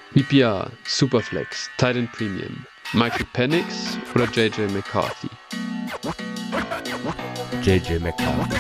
PPR, Superflex, Titan Premium, Michael Penix oder JJ McCarthy? JJ McCarthy.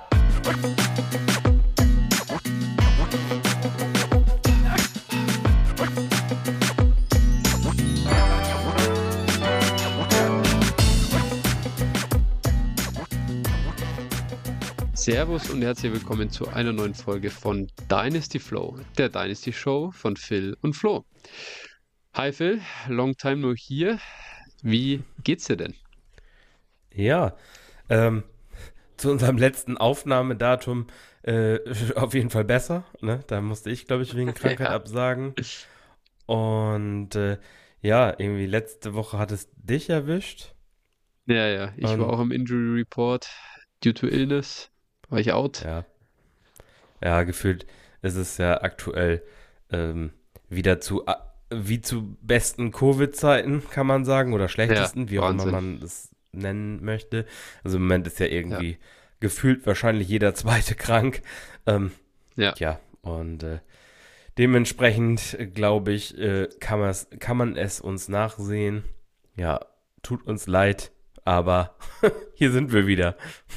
Servus und herzlich willkommen zu einer neuen Folge von Dynasty Flow, der Dynasty Show von Phil und Flo. Hi Phil, long time no here. Wie geht's dir denn? Ja, zu unserem letzten Aufnahmedatum auf jeden Fall besser. Ne? Da musste ich, glaube ich, wegen Krankheit Ja. absagen. Und ja, irgendwie letzte Woche hat es dich erwischt. Ja, ich war Und auch im Injury Report. Due to illness war ich out. ja, ja, gefühlt ist es ja aktuell wieder wie zu besten Covid-Zeiten, kann man sagen, oder Ja, schlechtesten, wie auch immer Wahnsinn. man es nennen möchte. Also im Moment ist ja Ja, irgendwie gefühlt wahrscheinlich jeder Zweite krank. Ähm, ja. ja, und dementsprechend glaube ich, kann man es uns nachsehen. Ja, tut uns leid, aber hier sind wir wieder.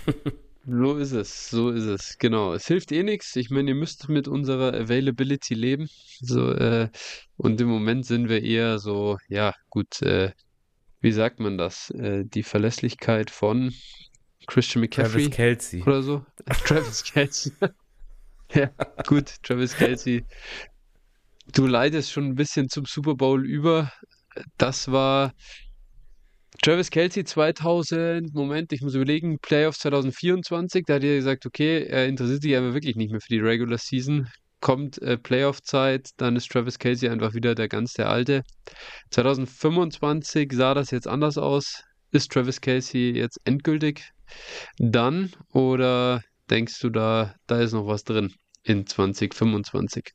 So ist es, genau. Es hilft eh nichts. Ich meine, ihr müsst mit unserer Availability leben. So, und im Moment sind wir eher so, ja, gut, wie sagt man das? Die Verlässlichkeit von Christian Travis McCaffrey Kelce. oder so? Travis Kelce. Ja, gut, Travis Kelce. Du leitest schon ein bisschen zum Super Bowl über. Das war Travis Kelce 2000, Moment, ich muss überlegen, Playoffs 2024, da hat er gesagt, okay, er interessiert sich aber wirklich nicht mehr für die Regular Season. Kommt Playoff-Zeit, dann ist Travis Kelce einfach wieder der Alte. 2025 sah das jetzt anders aus. Ist Travis Kelce jetzt endgültig dann oder denkst du, da ist noch was drin in 2025?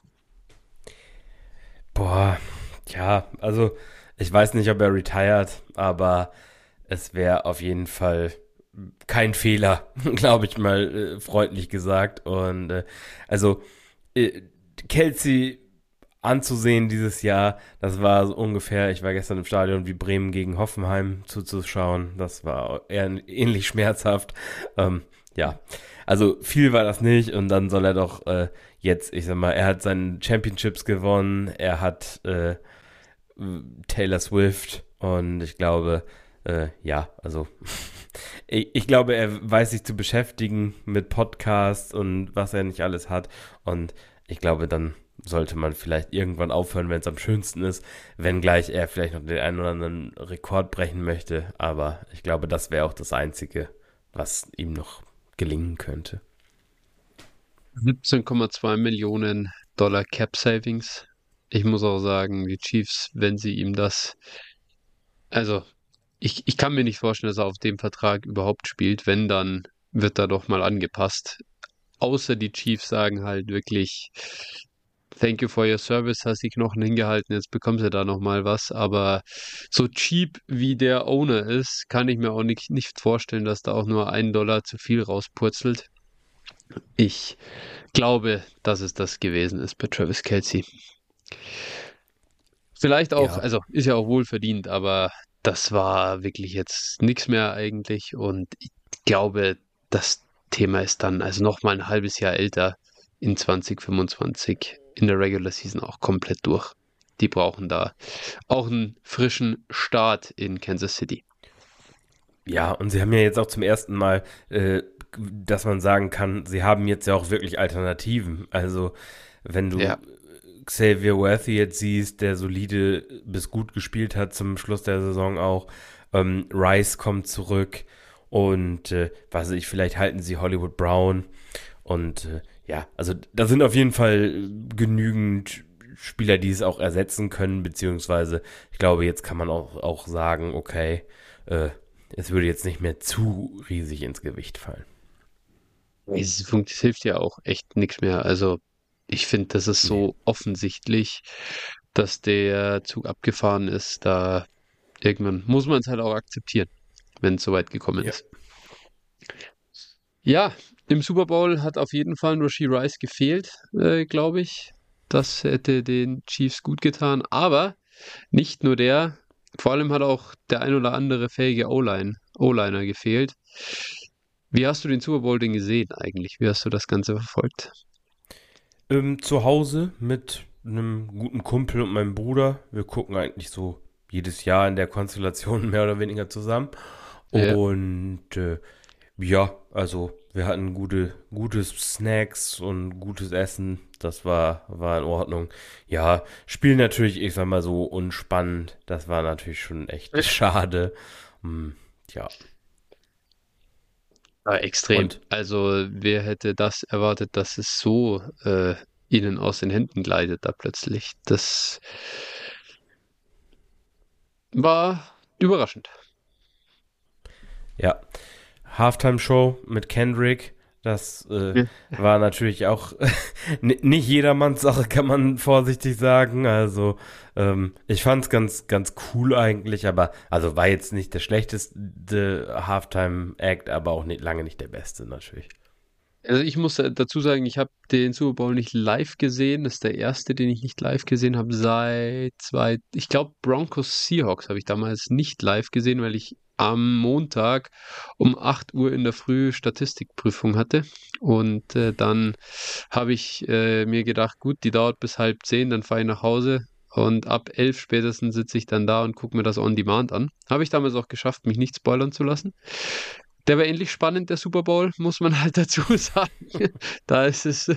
Boah, ja, also ich weiß nicht, ob er retired, aber es wäre auf jeden Fall kein Fehler, glaube ich mal, freundlich gesagt. Und also äh, Kelce anzusehen dieses Jahr, das war so ungefähr, ich war gestern im Stadion wie Bremen gegen Hoffenheim zuzuschauen, das war eher ähnlich schmerzhaft. Ja, also viel war das nicht und dann soll er doch jetzt, ich sag mal, er hat seinen Championships gewonnen, er hat Taylor Swift und ich glaube, ja, also ich glaube, er weiß sich zu beschäftigen mit Podcasts und was er nicht alles hat und ich glaube, dann sollte man vielleicht irgendwann aufhören, wenn es am schönsten ist, wenngleich er vielleicht noch den einen oder anderen Rekord brechen möchte, aber ich glaube, das wäre auch das Einzige, was ihm noch gelingen könnte. 17,2 Millionen Dollar Cap Savings. Ich muss auch sagen, die Chiefs, wenn sie ihm das, also ich kann mir nicht vorstellen, dass er auf dem Vertrag überhaupt spielt. Wenn, dann wird er doch mal angepasst. Außer die Chiefs sagen halt wirklich, thank you for your service, hast die Knochen hingehalten, jetzt bekommst du da nochmal was. Aber so cheap wie der Owner ist, kann ich mir auch nicht vorstellen, dass da auch nur ein Dollar zu viel rauspurzelt. Ich glaube, dass es das gewesen ist bei Travis Kelce. Vielleicht auch, Ja, also ist ja auch wohlverdient, aber das war wirklich jetzt nichts mehr eigentlich und ich glaube, das Thema ist dann also noch mal ein halbes Jahr älter in 2025 in der Regular Season auch komplett durch. Die brauchen da auch einen frischen Start in Kansas City. ja, und sie haben ja jetzt auch zum ersten Mal, dass man sagen kann, sie haben jetzt ja auch wirklich Alternativen. Also, wenn du Ja, Xavier Worthy jetzt siehst, der solide bis gut gespielt hat zum Schluss der Saison auch, Rice kommt zurück und was weiß ich, vielleicht halten sie Hollywood Brown und ja, also da sind auf jeden Fall genügend Spieler, die es auch ersetzen können, beziehungsweise ich glaube, jetzt kann man auch sagen, okay, äh, es würde jetzt nicht mehr zu riesig ins Gewicht fallen. es hilft ja auch echt nichts mehr. Also ich finde, das ist Nee. so offensichtlich, dass der Zug abgefahren ist. Da irgendwann muss man es halt auch akzeptieren, wenn es soweit gekommen Ja. ist. Ja, im Super Bowl hat auf jeden Fall ein Rashee Rice gefehlt, glaube ich. Das hätte den Chiefs gut getan. Aber nicht nur der, vor allem hat auch der ein oder andere fähige O-Liner gefehlt. Wie hast du den Super Bowl denn gesehen eigentlich? Wie hast du das Ganze verfolgt? Zu Hause mit einem guten Kumpel und meinem Bruder. Wir gucken eigentlich so jedes Jahr in der Konstellation mehr oder weniger zusammen. Ja. Und ja, also wir hatten gute Snacks und gutes Essen. Das war in Ordnung. Ja, Spiel natürlich, ich sag mal so, unspannend. Das war natürlich schon echt schade. Hm, ja, Ja, extrem. und Also, wer hätte das erwartet, dass es so ihnen aus den Händen gleitet da plötzlich? Das war überraschend. ja, Halftime-Show mit Kendrick. Das Ja. war natürlich auch nicht jedermanns Sache, kann man vorsichtig sagen. Also, ich fand's ganz cool eigentlich, aber also war jetzt nicht der schlechteste Halftime-Act, aber auch nicht, lange nicht der beste natürlich. Also ich muss dazu sagen, ich habe den Super Bowl nicht live gesehen. Das ist der erste, den ich nicht live gesehen habe ich glaube Broncos Seahawks habe ich damals nicht live gesehen, weil ich am Montag um 8 Uhr in der Früh Statistikprüfung hatte. Und dann habe ich mir gedacht, gut, die dauert bis halb 10, dann fahre ich nach Hause. Und ab 11 spätestens sitze ich dann da und gucke mir das on demand an. Habe ich damals auch geschafft, mich nicht spoilern zu lassen. Der war ähnlich spannend, der Super Bowl, muss man halt dazu sagen. Da ist es,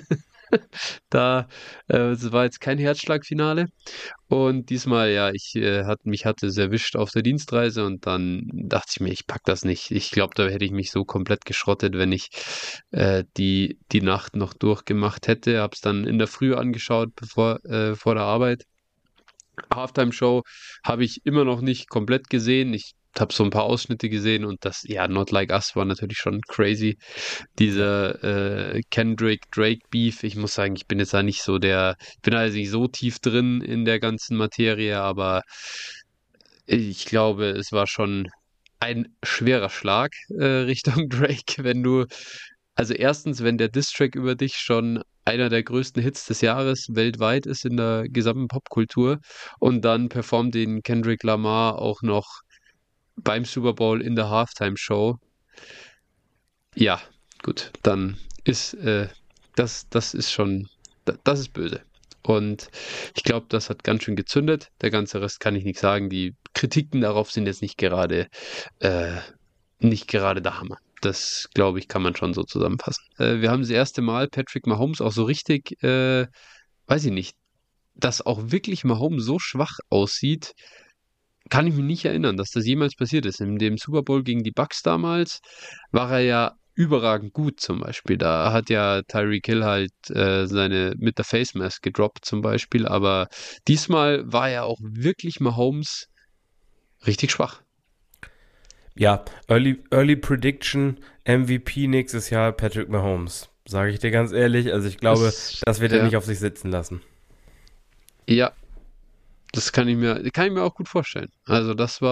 es war jetzt kein Herzschlagfinale. Und diesmal, ja, mich hatte es erwischt auf der Dienstreise und dann dachte ich mir, ich pack das nicht. Ich glaube, da hätte ich mich so komplett geschrottet, wenn ich die Nacht noch durchgemacht hätte. Hab's dann in der Früh angeschaut, vor der Arbeit. Halftime-Show habe ich immer noch nicht komplett gesehen. Ich habe so ein paar Ausschnitte gesehen und das, ja, Not Like Us war natürlich schon crazy. Ja. Dieser Kendrick-Drake-Beef, ich muss sagen, ich bin also nicht so tief drin in der ganzen Materie, aber ich glaube, es war schon ein schwerer Schlag Richtung Drake, also erstens, wenn der Diss-Track über dich schon einer der größten Hits des Jahres weltweit ist in der gesamten Popkultur und dann performt den Kendrick Lamar auch noch beim Super Bowl in der Halftime-Show. Ja, gut, dann ist das ist schon, das ist böse. Und ich glaube, das hat ganz schön gezündet. Der ganze Rest kann ich nicht sagen. Die Kritiken darauf sind jetzt äh, nicht gerade der Hammer. Das, glaube ich, kann man schon so zusammenfassen. Wir haben das erste Mal Patrick Mahomes auch so richtig, weiß ich nicht, dass auch wirklich Mahomes so schwach aussieht, kann ich mich nicht erinnern, dass das jemals passiert ist. In dem Super Bowl gegen die Bucks damals war er ja überragend gut zum Beispiel. Da hat ja Tyreek Hill halt seine mit der Face Mask gedroppt zum Beispiel, aber diesmal war ja auch wirklich Mahomes richtig schwach. Ja, Early Prediction, MVP nächstes Jahr Patrick Mahomes. Sage ich dir ganz ehrlich. Also ich glaube, das wird er Ja, nicht auf sich sitzen lassen. ja, das kann ich mir auch gut vorstellen. Also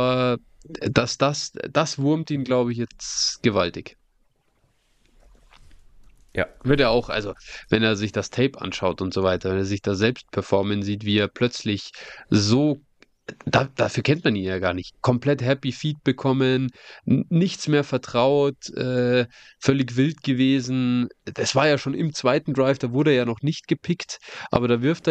das wurmt ihn, glaube ich, jetzt gewaltig. Ja. Wird er auch, also wenn er sich das Tape anschaut und so weiter, wenn er sich da selbst performen sieht, wie er plötzlich so, dafür kennt man ihn ja gar nicht, komplett Happy Feet bekommen, nichts mehr vertraut, völlig wild gewesen. Das war ja schon im zweiten Drive, da wurde er ja noch nicht gepickt, aber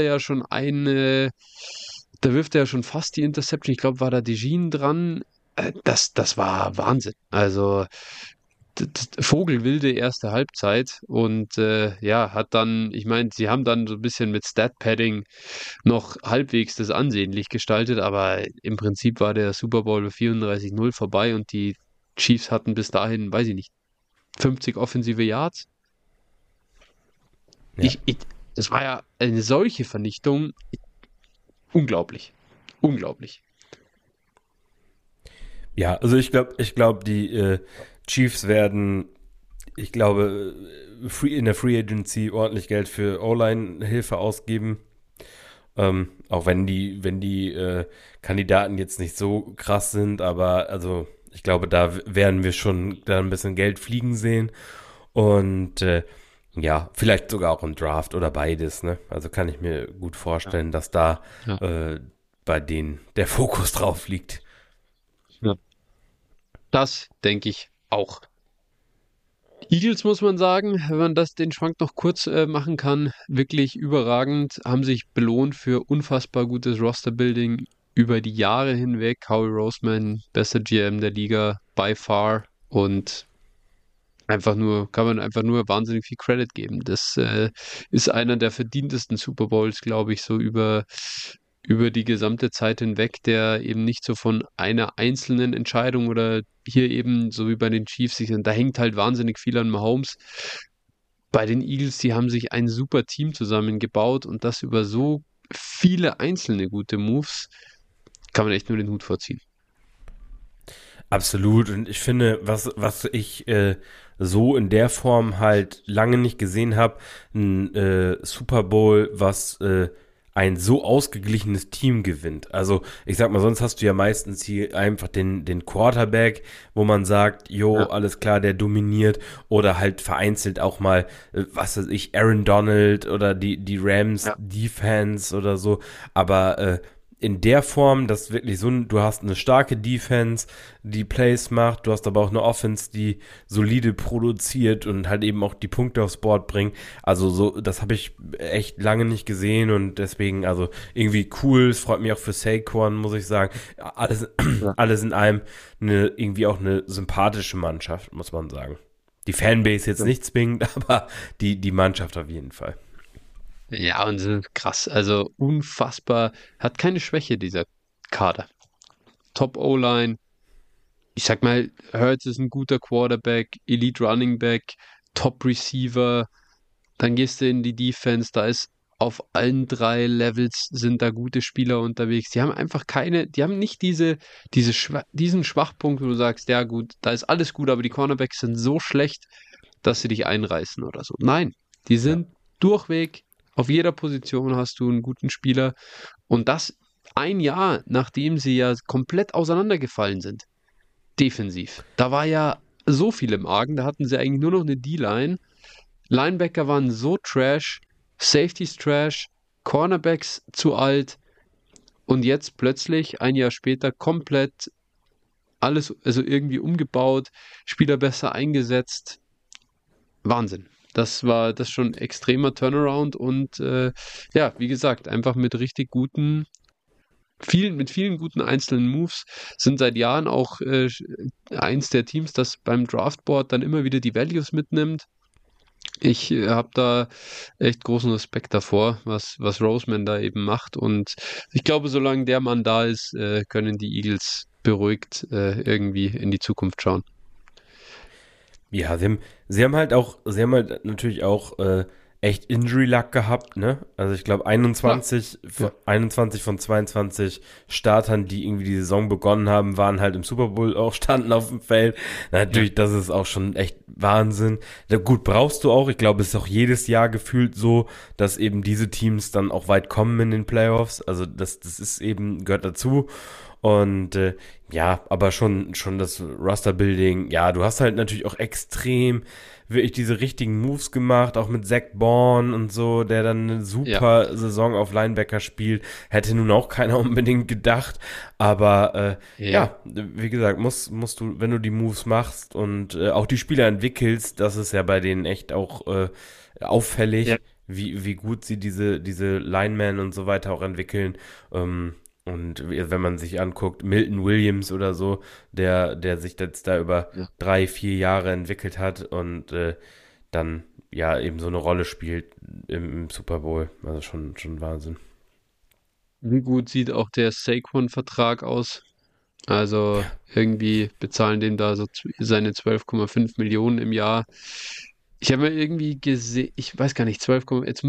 da wirft er ja schon fast die Interception. Ich glaube, war da Dejean dran. Das war Wahnsinn. Also Vogelwilde erste Halbzeit und ja, ich meine, sie haben dann so ein bisschen mit Stat-Padding noch halbwegs das ansehnlich gestaltet, aber im Prinzip war der Super Bowl 34-0 vorbei und die Chiefs hatten bis dahin, weiß ich nicht, 50 offensive Yards. Ja. Das war ja eine solche Vernichtung. Unglaublich. Unglaublich. Ja, also ich glaube, die Chiefs werden, ich glaube, in der Free Agency ordentlich Geld für O-Line-Hilfe ausgeben. Auch wenn die Kandidaten jetzt nicht so krass sind, aber also ich glaube, da werden wir schon da ein bisschen Geld fliegen sehen. Und Ja, vielleicht sogar auch im Draft oder beides, ne? Also kann ich mir gut Ja. vorstellen, dass da Ja, bei denen der Fokus drauf liegt. ja. Das denke ich auch. Eagles muss man sagen, wenn man den Schwank noch kurz machen kann, wirklich überragend, haben sich belohnt für unfassbar gutes Roster-Building über die Jahre hinweg. Howie Roseman, bester GM der Liga, by far. Und kann man einfach nur wahnsinnig viel Credit geben. Das ist einer der verdientesten Super Bowls, glaube ich, so über die gesamte Zeit hinweg, der eben nicht so von einer einzelnen Entscheidung oder hier eben so wie bei den Chiefs, da hängt halt wahnsinnig viel an Mahomes. Bei den Eagles, die haben sich ein super Team zusammengebaut und das über so viele einzelne gute Moves, kann man echt nur den Hut vorziehen. Absolut. Und ich finde, was ich so in der Form halt lange nicht gesehen habe, ein Super Bowl, was ein so ausgeglichenes Team gewinnt. Also ich sag mal, sonst hast du ja meistens hier einfach den Quarterback, wo man sagt, jo, Ja, alles klar, der dominiert. Oder halt vereinzelt auch mal, was weiß ich, Aaron Donald oder die Rams ja, Defense oder so. Aber in der Form, dass wirklich so, du hast eine starke Defense, die Plays macht, du hast aber auch eine Offense, die solide produziert und halt eben auch die Punkte aufs Board bringt. Also so, das habe ich echt lange nicht gesehen und deswegen, also irgendwie cool, es freut mich auch für Saquon, muss ich sagen. Alles, ja. alles in allem irgendwie auch eine sympathische Mannschaft, muss man sagen. Die Fanbase jetzt Ja. nicht zwingend, aber die Mannschaft auf jeden Fall. Ja, und krass, also unfassbar, hat keine Schwäche, dieser Kader. Top O-Line, ich sag mal, Hurts ist ein guter Quarterback, Elite Running Back, Top Receiver, dann gehst du in die Defense, da ist auf allen drei Levels sind da gute Spieler unterwegs. Die haben einfach die haben nicht diesen Schwachpunkt, wo du sagst, ja gut, da ist alles gut, aber die Cornerbacks sind so schlecht, dass sie dich einreißen oder so. Nein, die Ja. sind durchweg, auf jeder Position hast du einen guten Spieler und das ein Jahr, nachdem sie ja komplett auseinandergefallen sind defensiv. Da war ja so viel im Argen, da hatten sie eigentlich nur noch eine D-Line. Linebacker waren so trash, Safeties trash, Cornerbacks zu alt und jetzt plötzlich, ein Jahr später, komplett alles, also irgendwie umgebaut, Spieler besser eingesetzt. Wahnsinn. Das schon ein extremer Turnaround und ja, wie gesagt, einfach mit vielen guten einzelnen Moves sind seit Jahren auch eins der Teams, das beim Draftboard dann immer wieder die Values mitnimmt. Ich habe da echt großen Respekt davor, was Roseman da eben macht. Und ich glaube, solange der Mann da ist, können die Eagles beruhigt irgendwie in die Zukunft schauen. Ja, sie haben halt natürlich auch echt Injury Luck gehabt, ne? Also ich glaube Klar. 21 von 22 Startern, die irgendwie die Saison begonnen haben, waren halt im Super Bowl auch, standen auf dem Feld. Ja, Natürlich, das ist auch schon echt Wahnsinn. Ja, gut, brauchst du auch. Ich glaube, es ist auch jedes Jahr gefühlt so, dass eben diese Teams dann auch weit kommen in den Playoffs. Also das ist eben, gehört dazu. Und ja, aber schon das Roster-Building, ja, du hast halt natürlich auch extrem wirklich diese richtigen Moves gemacht, auch mit Zach Bourne und so, der dann eine ja, super Saison auf Linebacker spielt. Hätte nun auch keiner unbedingt gedacht. Aber ja, ja, wie gesagt, musst du, wenn du die Moves machst und auch die Spieler entwickelst, das ist ja bei denen echt auch ja. auffällig, wie gut sie diese Linemen und so weiter auch entwickeln. Und wenn man sich anguckt, Milton Williams oder so, der sich jetzt da über Ja. 3, 4 Jahre entwickelt hat und dann ja eben so eine Rolle spielt im Super Bowl. Also schon Wahnsinn. Wie gut sieht auch der Saquon-Vertrag aus? Also irgendwie bezahlen dem da so seine 12,5 Millionen im Jahr. Ich habe mal irgendwie gesehen, ich weiß gar nicht, 12, jetzt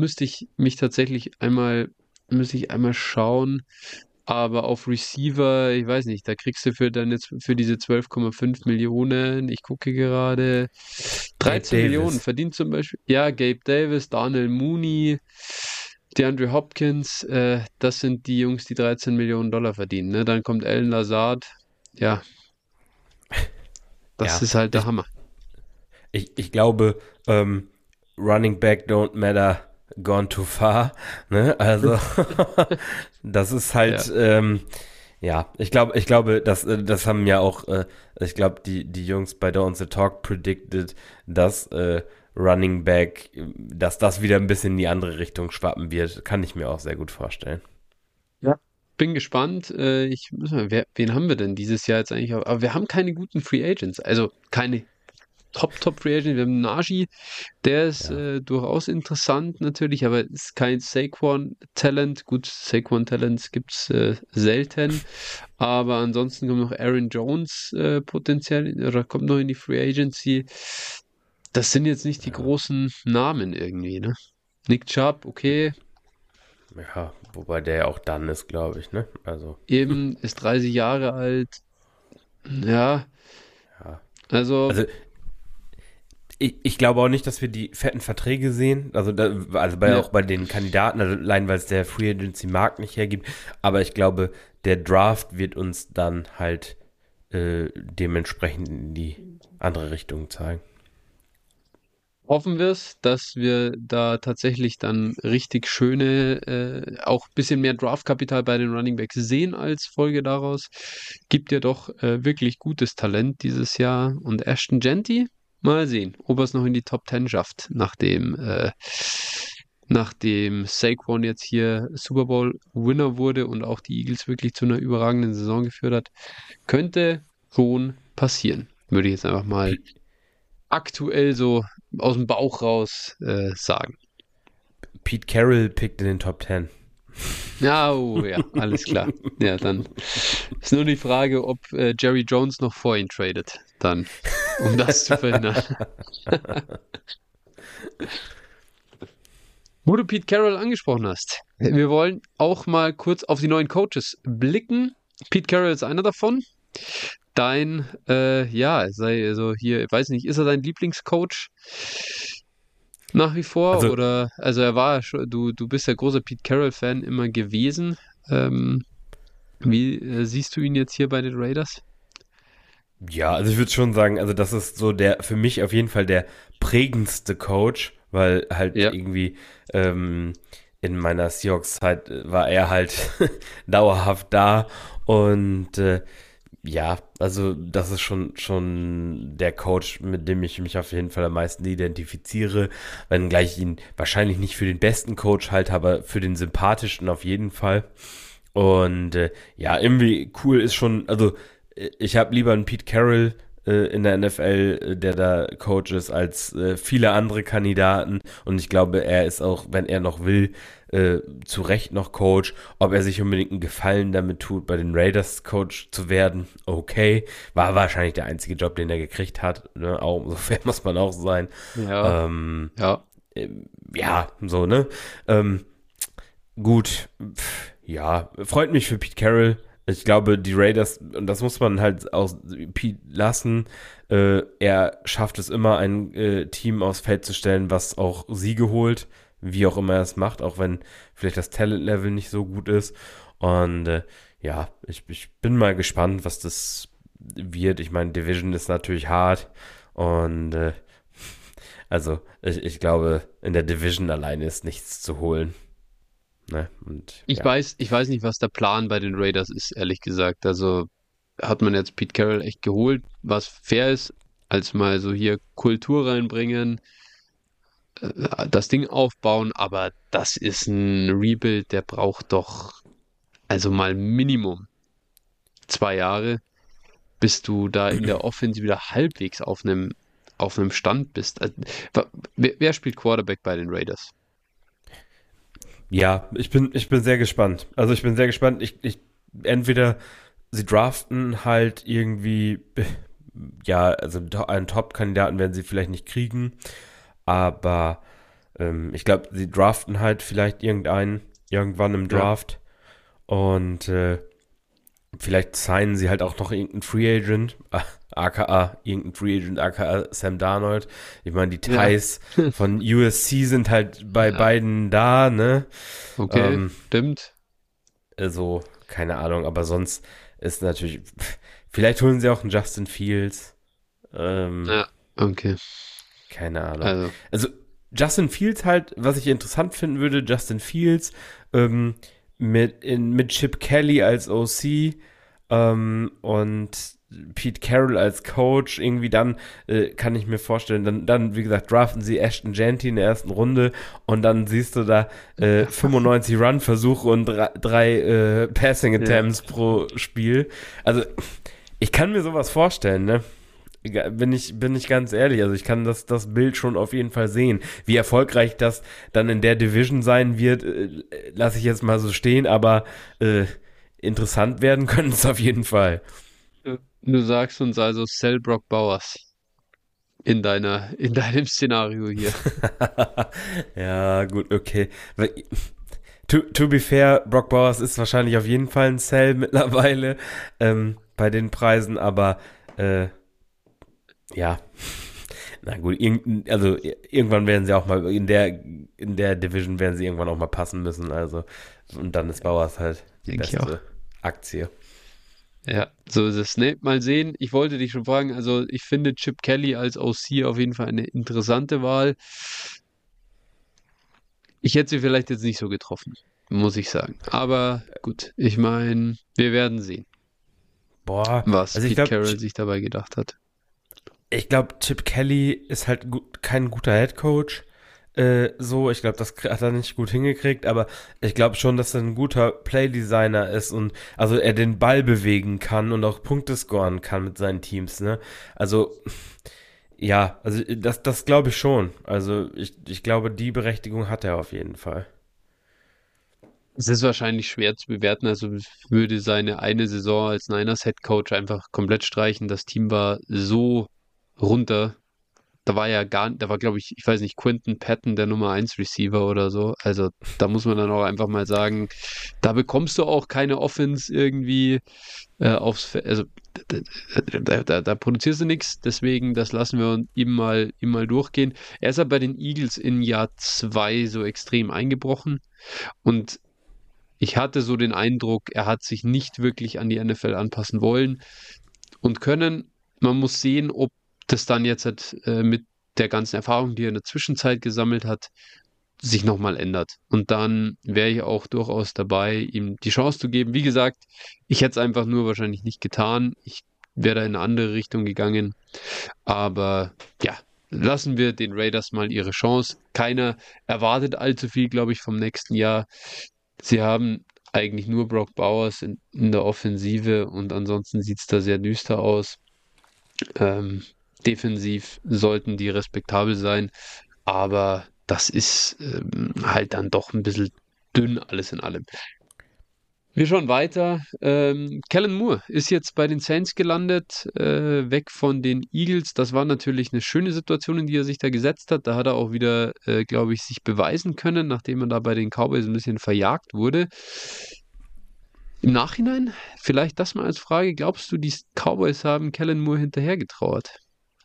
müsste ich einmal schauen, aber auf Receiver, ich weiß nicht, da kriegst du für diese 12,5 Millionen, ich gucke gerade, Gabe 13 Millionen Davis. verdient zum Beispiel, ja, Gabe Davis, Darnell Mooney, DeAndre Hopkins, das sind die Jungs, die 13 Millionen Dollar verdienen, ne? Dann kommt Alan Lazard, ja, das Ja, ist halt der ich, Hammer. ich glaube, Running back don't matter, gone too far. Ne? Also, das ist Ja, halt, ja, ich glaube, das haben ja auch, ich glaube, die Jungs bei Don't the Talk predicted, dass Running Back, dass das wieder ein bisschen in die andere Richtung schwappen wird. Kann ich mir auch sehr gut vorstellen. ja. Bin gespannt. Wen haben wir denn dieses Jahr jetzt eigentlich? Aber wir haben keine guten Free Agents. Also keine Top Free Agents. Wir haben Najee, der ist Ja, durchaus interessant natürlich, aber ist kein Saquon-Talent. Gut, Saquon-Talents gibt es selten. Aber ansonsten kommt noch Aaron Jones potenziell oder kommt noch in die Free Agency. Das sind jetzt nicht die ja, großen Namen irgendwie, ne? Nick Chubb, okay, ja, wobei der ja auch dann ist, glaube ich, ne? Also, eben ist 30 Jahre alt. Ja, ja. also, Also, ich glaube auch nicht, dass wir die fetten Verträge sehen. Also ne, auch bei den Kandidaten, also allein weil es der Free Agency Markt nicht hergibt. Aber ich glaube, der Draft wird uns dann halt dementsprechend in die andere Richtung zeigen. hoffen wir es, dass wir da tatsächlich dann richtig schöne, auch ein bisschen mehr Draftkapital bei den Running Backs sehen als Folge daraus. Gibt ja doch wirklich gutes Talent dieses Jahr. Und Ashton Genty, mal sehen, ob er es noch in die Top 10 schafft, nachdem Saquon jetzt hier Super Bowl Winner wurde und auch die Eagles wirklich zu einer überragenden Saison geführt hat. Könnte schon passieren, würde ich jetzt einfach mal Pete, aktuell so aus dem Bauch raus sagen. Pete Carroll pickt in den Top 10. Ja, oh, ja, alles klar. Ja, dann ist nur die Frage, ob Jerry Jones noch vor ihn tradet, dann, um das zu verhindern. Wo du Pete Carroll angesprochen hast, wir wollen auch mal kurz auf die neuen Coaches blicken. Pete Carroll ist einer davon. Ja, sei also hier, ich weiß nicht, ist er dein Lieblingscoach nach wie vor? Also, Oder, also er war schon, du bist ja großer Pete Carroll-Fan immer gewesen. Ähm, Wie siehst du ihn jetzt hier bei den Raiders? ja, also ich würde schon sagen, also das ist so für mich auf jeden Fall der prägendste Coach, weil halt Ja, irgendwie in meiner Seahawks-Zeit war er halt dauerhaft da und ja, also das ist schon der Coach, mit dem ich mich auf jeden Fall am meisten identifiziere, wenngleich ich ihn wahrscheinlich nicht für den besten Coach halte, aber für den sympathischsten auf jeden Fall. Und ja, irgendwie cool ist schon, also ich habe lieber einen Pete Carroll in der NFL, der da Coach ist, als viele andere Kandidaten. Und ich glaube, er ist auch, wenn er noch will, zu Recht noch Coach. Ob er sich unbedingt einen Gefallen damit tut, bei den Raiders Coach zu werden, okay. War wahrscheinlich der einzige Job, den er gekriegt hat. Ne? Auch, so fair muss man auch sein. ja, Ähm, ja. ja, so, ne? Ähm, gut, ja, freut mich für Pete Carroll. Ich glaube, die Raiders, und das muss man halt aus Pete lassen, er schafft es immer, ein Team aufs Feld zu stellen, was auch Siege holt, wie auch immer er es macht, auch wenn vielleicht das Talent-Level nicht so gut ist. Und ja, ich bin mal gespannt, was das wird. Ich meine, Division ist natürlich hart und also ich glaube, in der Division alleine ist nichts zu holen. Ne? Und ja. Ich weiß nicht, was der Plan bei den Raiders ist, ehrlich gesagt. Also hat man jetzt Pete Carroll echt geholt, was fair ist, als mal so hier Kultur reinbringen, das Ding aufbauen, aber das ist ein Rebuild, der braucht doch also mal Minimum 2 Jahre, bis du da in der Offense wieder halbwegs auf einem Stand bist. Wer spielt Quarterback bei den Raiders? Ja, ich bin sehr gespannt. Also ich bin sehr gespannt. Entweder sie draften halt irgendwie, ja, also einen Top-Kandidaten werden sie vielleicht nicht kriegen, aber ich glaube, sie draften halt vielleicht irgendwann im Ja, Draft und vielleicht signen sie halt auch noch irgendeinen Free Agent, aka irgendein Free Agent, aka Sam Darnold. Ich meine, die ja, Ties von USC sind halt bei ja, beiden da, ne? okay, Ähm, stimmt. also, keine Ahnung, aber sonst ist natürlich, vielleicht holen sie auch einen Justin Fields. Ähm, Ja, okay. keine Ahnung. Also, Also, Justin Fields halt, was ich interessant finden würde, Justin Fields ähm, mit Chip Kelly als OC und Pete Carroll als Coach, irgendwie dann kann ich mir vorstellen, dann, wie gesagt, draften sie Ashton Jeanty in der ersten Runde und dann siehst du da 95 Run-Versuche und drei Passing Ja. Attempts pro Spiel. Also, ich kann mir sowas vorstellen, ne? Bin ich ganz ehrlich, also ich kann das Bild schon auf jeden Fall sehen. Wie erfolgreich das dann in der Division sein wird, lasse ich jetzt mal so stehen, aber interessant werden können es auf jeden Fall. Du sagst uns also Sell Brock Bowers in deinem Szenario hier. Ja, gut, okay. To be fair, Brock Bowers ist wahrscheinlich auf jeden Fall ein Sell mittlerweile bei den Preisen, aber ja, na gut, also irgendwann werden sie auch mal in der Division werden sie irgendwann auch mal passen müssen, also und dann ist Bowers halt die Denke ich auch. beste Aktie. Ja, so ist es. Ne, mal sehen. Ich wollte dich schon fragen, also ich finde Chip Kelly als OC auf jeden Fall eine interessante Wahl. Ich hätte sie vielleicht jetzt nicht so getroffen, muss ich sagen. Aber gut, ich meine, wir werden sehen, Boah, was also ich Pete glaube, Carroll sich dabei gedacht hat. Chip Kelly ist halt kein guter Head Coach. So, ich glaube, das hat er nicht gut hingekriegt, aber ich glaube schon, dass er ein guter Playdesigner ist und also er den Ball bewegen kann und auch Punkte scoren kann mit seinen Teams, ne? Also, ja, also das glaube ich schon. Also ich glaube, die Berechtigung hat er auf jeden Fall. Es ist wahrscheinlich schwer zu bewerten, also ich würde seine eine Saison als Niners Head Coach einfach komplett streichen. Das Team war so runter. Da war, glaube ich weiß nicht, Quinton Patton der Nummer eins Receiver oder so. Also da muss man dann auch einfach mal sagen, da bekommst du auch keine Offense irgendwie also da produzierst du nichts, deswegen das lassen wir ihm mal durchgehen. Er ist ja bei den Eagles in Jahr zwei so extrem eingebrochen und ich hatte so den Eindruck, er hat sich nicht wirklich an die NFL anpassen wollen und können. Man muss sehen, ob das dann jetzt mit der ganzen Erfahrung, die er in der Zwischenzeit gesammelt hat, sich nochmal ändert. Und dann wäre ich auch durchaus dabei, ihm die Chance zu geben. Wie gesagt, ich hätte es einfach nur wahrscheinlich nicht getan. Ich wäre da in eine andere Richtung gegangen. Aber ja, lassen wir den Raiders mal ihre Chance. Keiner erwartet allzu viel, glaube ich, vom nächsten Jahr. Sie haben eigentlich nur Brock Bowers in der Offensive und ansonsten sieht es da sehr düster aus. Ähm, defensiv sollten die respektabel sein, aber das ist halt dann doch ein bisschen dünn alles in allem. Wir schauen weiter. Kellen Moore ist jetzt bei den Saints gelandet, weg von den Eagles. Das war natürlich eine schöne Situation, in die er sich da gesetzt hat. Da hat er auch wieder, glaube ich, sich beweisen können, nachdem er da bei den Cowboys ein bisschen verjagt wurde. Im Nachhinein, vielleicht das mal als Frage, glaubst du, die Cowboys haben Kellen Moore hinterhergetrauert?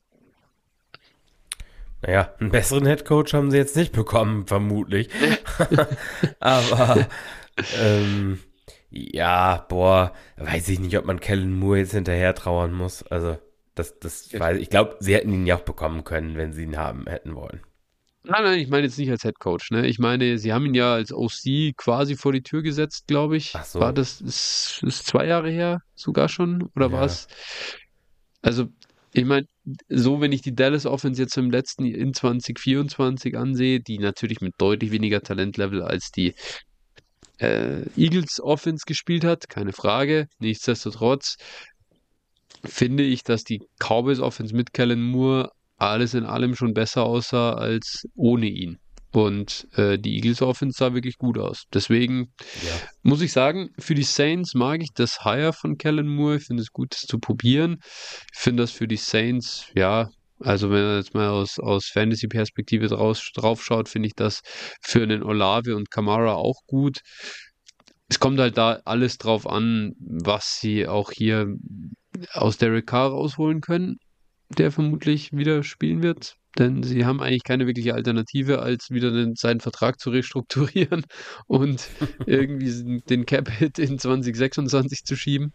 Naja, einen besseren Headcoach haben sie jetzt nicht bekommen, vermutlich. Aber ähm, ja, boah, weiß ich nicht, ob man Kellen Moore jetzt hinterher trauern muss. Also, das weiß ich. Ich glaube, sie hätten ihn ja auch bekommen können, wenn sie ihn haben hätten wollen. Nein, ich meine jetzt nicht als Head Coach, ne? Ich meine, sie haben ihn ja als OC quasi vor die Tür gesetzt, glaube ich. Ach so, Ist 2 Jahre her sogar schon? Oder war ja. es? Also, ich meine, so wenn ich die Dallas Offense jetzt im letzten in 2024 ansehe, die natürlich mit deutlich weniger Talentlevel als die Eagles Offense gespielt hat, keine Frage. Nichtsdestotrotz finde ich, dass die Cowboys Offense mit Kellen Moore alles in allem schon besser aussah als ohne ihn. Und die Eagles Offense sah wirklich gut aus. Deswegen Ja. muss ich sagen, für die Saints mag ich das Hire von Kellen Moore. Ich finde es gut, das zu probieren. Ich finde das für die Saints, ja, also wenn man jetzt mal aus Fantasy-Perspektive drauf schaut, finde ich das für einen Olave und Kamara auch gut. Es kommt halt da alles drauf an, was sie auch hier aus Derek Carr rausholen können, der vermutlich wieder spielen wird. Denn sie haben eigentlich keine wirkliche Alternative, als wieder seinen Vertrag zu restrukturieren und irgendwie den Cap-Hit in 2026 zu schieben.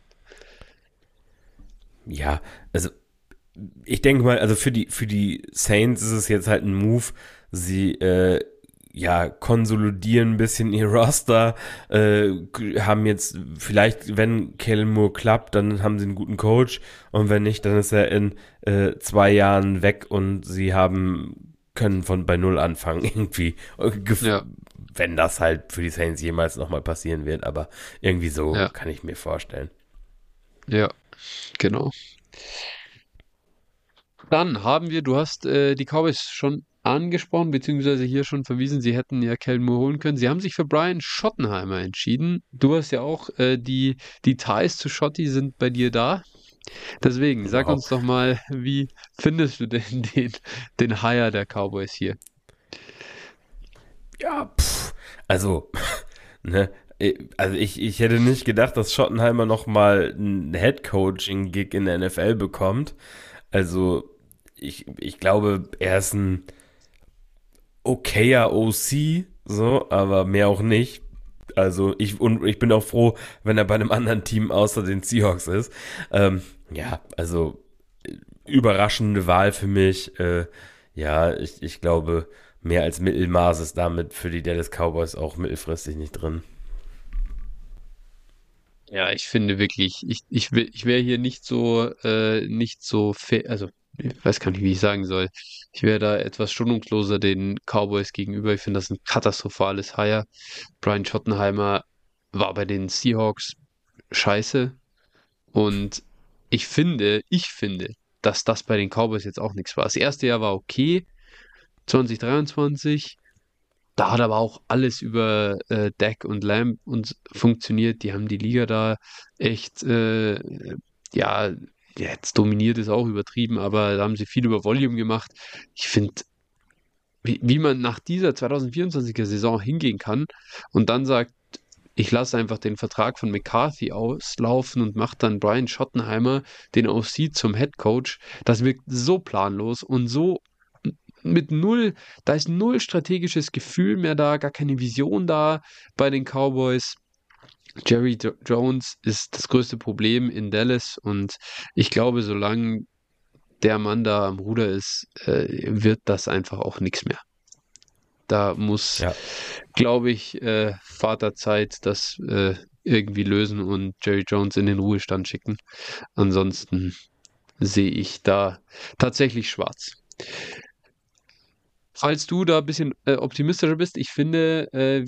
Ja, also ich denke mal, also für die Saints ist es jetzt halt ein Move, Sie ja, konsolidieren ein bisschen ihr Roster, haben jetzt vielleicht, wenn Kellen Moore klappt, dann haben sie einen guten Coach und wenn nicht, dann ist er in 2 Jahren weg und sie können von bei Null anfangen irgendwie. Ja, Wenn das halt für die Saints jemals nochmal passieren wird, aber irgendwie so ja, kann ich mir vorstellen. ja, genau. Dann haben wir, du hast die Cowboys schon angesprochen, beziehungsweise hier schon verwiesen, sie hätten ja Kellen Moore holen können. Sie haben sich für Brian Schottenheimer entschieden. Du hast ja auch die Ties zu Schotti sind bei dir da. Deswegen, sag uns Überhaupt. doch mal, wie findest du denn den Hire der Cowboys hier? Ja, also, ne, also ich hätte nicht gedacht, dass Schottenheimer nochmal einen Head-Coaching-Gig in der NFL bekommt. Also, ich glaube, er ist ein okayer OC, so, aber mehr auch nicht. Also, ich bin auch froh, wenn er bei einem anderen Team außer den Seahawks ist. Ja, also, überraschende Wahl für mich. Ja, ich glaube, mehr als Mittelmaß ist damit für die Dallas Cowboys auch mittelfristig nicht drin. Ja, ich finde wirklich, ich wäre hier nicht so fair, also ich weiß gar nicht, wie ich sagen soll. Ich wäre da etwas schonungsloser den Cowboys gegenüber. Ich finde das ein katastrophales Hire. Brian Schottenheimer war bei den Seahawks scheiße und ich finde, dass das bei den Cowboys jetzt auch nichts war. Das erste Jahr war okay, 2023. Da hat aber auch alles über Dak und Lamb und funktioniert. Die haben die Liga da echt, ja, jetzt dominiert ist auch übertrieben, aber da haben sie viel über Volume gemacht. Ich finde, wie man nach dieser 2024er Saison hingehen kann und dann sagt, ich lasse einfach den Vertrag von McCarthy auslaufen und mache dann Brian Schottenheimer, den OC, zum Head Coach. Das wirkt so planlos und so mit null, da ist null strategisches Gefühl mehr da, gar keine Vision da bei den Cowboys. Jones ist das größte Problem in Dallas und ich glaube, solange der Mann da am Ruder ist, wird das einfach auch nichts mehr. Da muss, Ja. glaube ich, Vaterzeit das irgendwie lösen und Jerry Jones in den Ruhestand schicken. Ansonsten sehe ich da tatsächlich schwarz. Falls du da ein bisschen optimistischer bist, ich finde,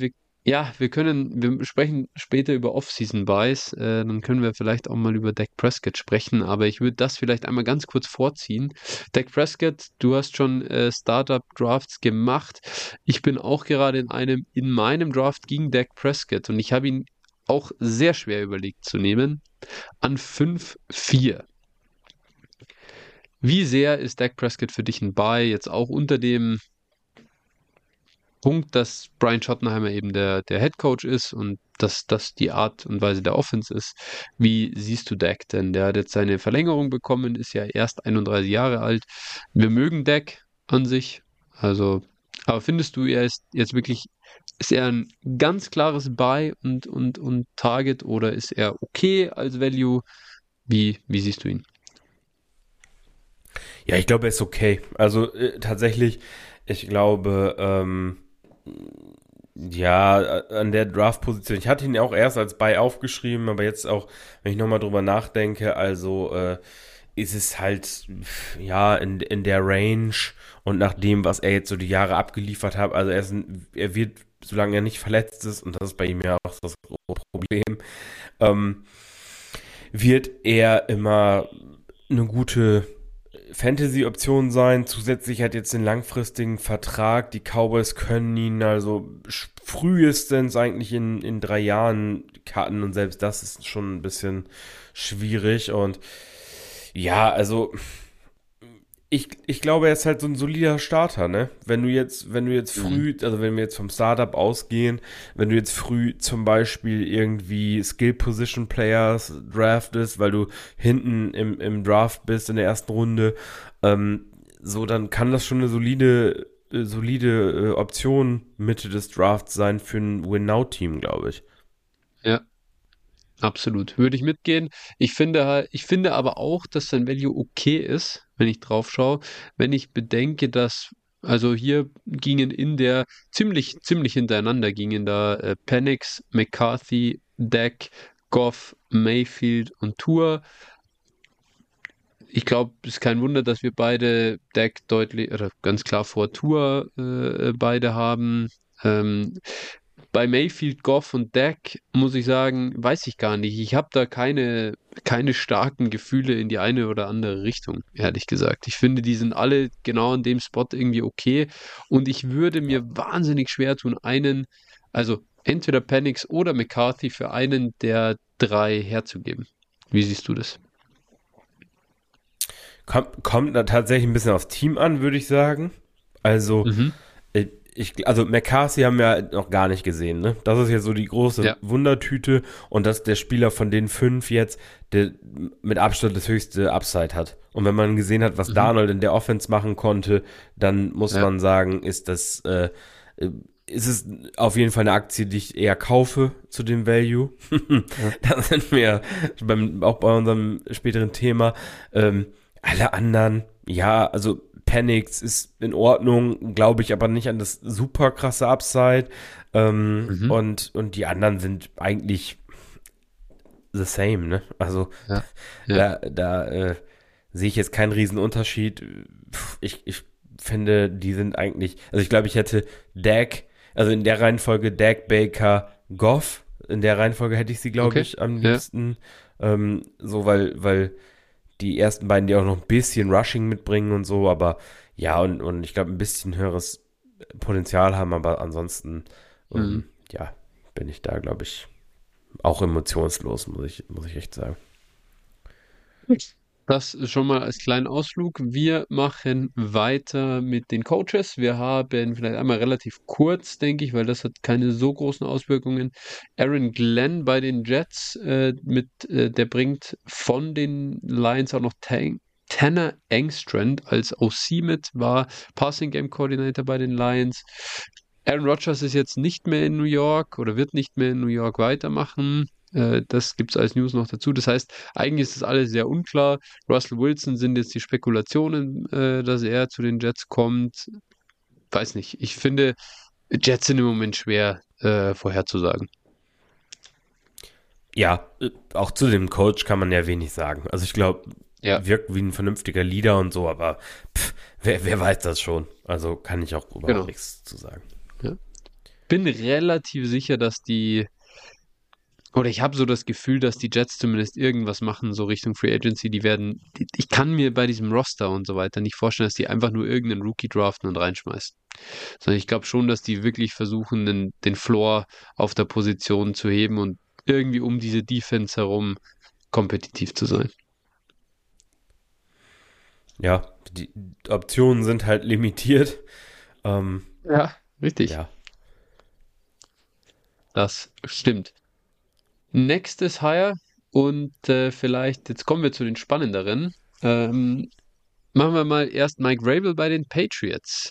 wir sprechen später über Off-Season-Buys, dann können wir vielleicht auch mal über Dak Prescott sprechen, aber ich würde das vielleicht einmal ganz kurz vorziehen. Dak Prescott, du hast schon Startup-Drafts gemacht. Ich bin auch gerade in meinem Draft gegen Dak Prescott und ich habe ihn auch sehr schwer überlegt zu nehmen, an 5-4. Wie sehr ist Dak Prescott für dich ein Buy, jetzt auch unter dem Punkt, dass Brian Schottenheimer eben der Head Coach ist und dass das die Art und Weise der Offense ist. Wie siehst du Dak denn? Der hat jetzt seine Verlängerung bekommen, ist ja erst 31 Jahre alt. Wir mögen Dak an sich. Also, aber findest du, er ist jetzt wirklich, ist er ein ganz klares Buy und Target oder ist er okay als Value? Wie siehst du ihn? Ja, ich glaube, er ist okay. Also tatsächlich, ich glaube, ja, an der Draft-Position. Ich hatte ihn ja auch erst als Buy aufgeschrieben, aber jetzt auch, wenn ich nochmal drüber nachdenke, also ist es halt, ja, in der Range und nach dem, was er jetzt so die Jahre abgeliefert hat, also er wird, solange er nicht verletzt ist, und das ist bei ihm ja auch das große Problem, ähm, wird er immer eine gute Fantasy-Option sein. Zusätzlich hat jetzt den langfristigen Vertrag. Die Cowboys können ihn also frühestens eigentlich in 3 Jahren cutten und selbst das ist schon ein bisschen schwierig. Und ja, also ich glaube, er ist halt so ein solider Starter, ne? Wenn du jetzt Mhm. früh, also wenn wir jetzt vom Startup ausgehen, wenn du jetzt früh zum Beispiel irgendwie Skill Position Players draftest, weil du hinten im Draft bist in der ersten Runde, so dann kann das schon eine solide Option Mitte des Drafts sein für ein Win-Now-Team, glaube ich. Ja. Absolut, würde ich mitgehen. Ich finde aber auch, dass sein Value okay ist, wenn ich drauf schaue, wenn ich bedenke, dass Also hier gingen ziemlich hintereinander gingen da Penix, McCarthy, Dak, Goff, Mayfield und Tua. Ich glaube, es ist kein Wunder, dass wir beide Dak deutlich oder ganz klar vor Tua beide haben. Ähm, Bei Mayfield, Goff und Dak muss ich sagen, weiß ich gar nicht. Ich habe da keine starken Gefühle in die eine oder andere Richtung, ehrlich gesagt. Ich finde, die sind alle genau an dem Spot irgendwie okay. Und ich würde Ja. mir wahnsinnig schwer tun, also entweder Penix oder McCarthy für einen der drei herzugeben. Wie siehst du das? Kommt da tatsächlich ein bisschen aufs Team an, würde ich sagen. Also, Mhm. also McCarthy haben wir halt noch gar nicht gesehen, ne? Das ist jetzt so die große Ja. Wundertüte und dass der Spieler von den 5 jetzt, der mit Abstand das höchste Upside hat. Und wenn man gesehen hat, was Mhm. Darnold in der Offense machen konnte, dann muss Ja. man sagen, ist es auf jeden Fall eine Aktie, die ich eher kaufe zu dem Value. Ja. Da sind wir auch bei unserem späteren Thema. Alle anderen, ja, also Penix ist in Ordnung, glaube ich, aber nicht an das super krasse Upside. Mhm. Und die anderen sind eigentlich the same, ne? Also Ja. Ja. da sehe ich jetzt keinen riesen Unterschied. Ich finde, die sind eigentlich, also ich glaube, ich hätte Dak, also in der Reihenfolge Dak, Baker, Goff, in der Reihenfolge hätte ich sie, glaube Okay. ich, am Ja. liebsten. So, weil die ersten beiden, die auch noch ein bisschen Rushing mitbringen und so, aber ja, und ich glaube, ein bisschen höheres Potenzial haben, aber ansonsten, Mhm. ja, bin ich da, glaube ich, auch emotionslos, muss ich echt sagen. Das ist schon mal als kleinen Ausflug. Wir machen weiter mit den Coaches. Wir haben vielleicht einmal relativ kurz, denke ich, weil das hat keine so großen Auswirkungen. Aaron Glenn bei den Jets der bringt von den Lions auch noch Tanner Engstrand als OC mit, war Passing Game Coordinator bei den Lions. Aaron Rodgers ist jetzt nicht mehr in New York oder wird nicht mehr in New York weitermachen. Das gibt es als News noch dazu. Das heißt, eigentlich ist das alles sehr unklar. Russell Wilson sind jetzt die Spekulationen, dass er zu den Jets kommt. Weiß nicht. Ich finde, Jets sind im Moment schwer vorherzusagen. Ja, auch zu dem Coach kann man ja wenig sagen. Also ich glaube, Ja, wirkt wie ein vernünftiger Leader und so, aber wer weiß das schon? Also kann ich auch überhaupt genau. nichts zu sagen. Ja. Bin relativ sicher, oder ich habe so das Gefühl, dass die Jets zumindest irgendwas machen, so Richtung Free Agency. Ich kann mir bei diesem Roster und so weiter nicht vorstellen, dass die einfach nur irgendeinen Rookie draften und reinschmeißen. Sondern ich glaube schon, dass die wirklich versuchen, den Floor auf der Position zu heben und irgendwie um diese Defense herum kompetitiv zu sein. Ja, die Optionen sind halt limitiert. Ja, richtig. Ja, Das stimmt. Nächstes Hire und vielleicht, jetzt kommen wir zu den spannenderen. Ähm, Machen wir mal erst Mike Vrabel bei den Patriots.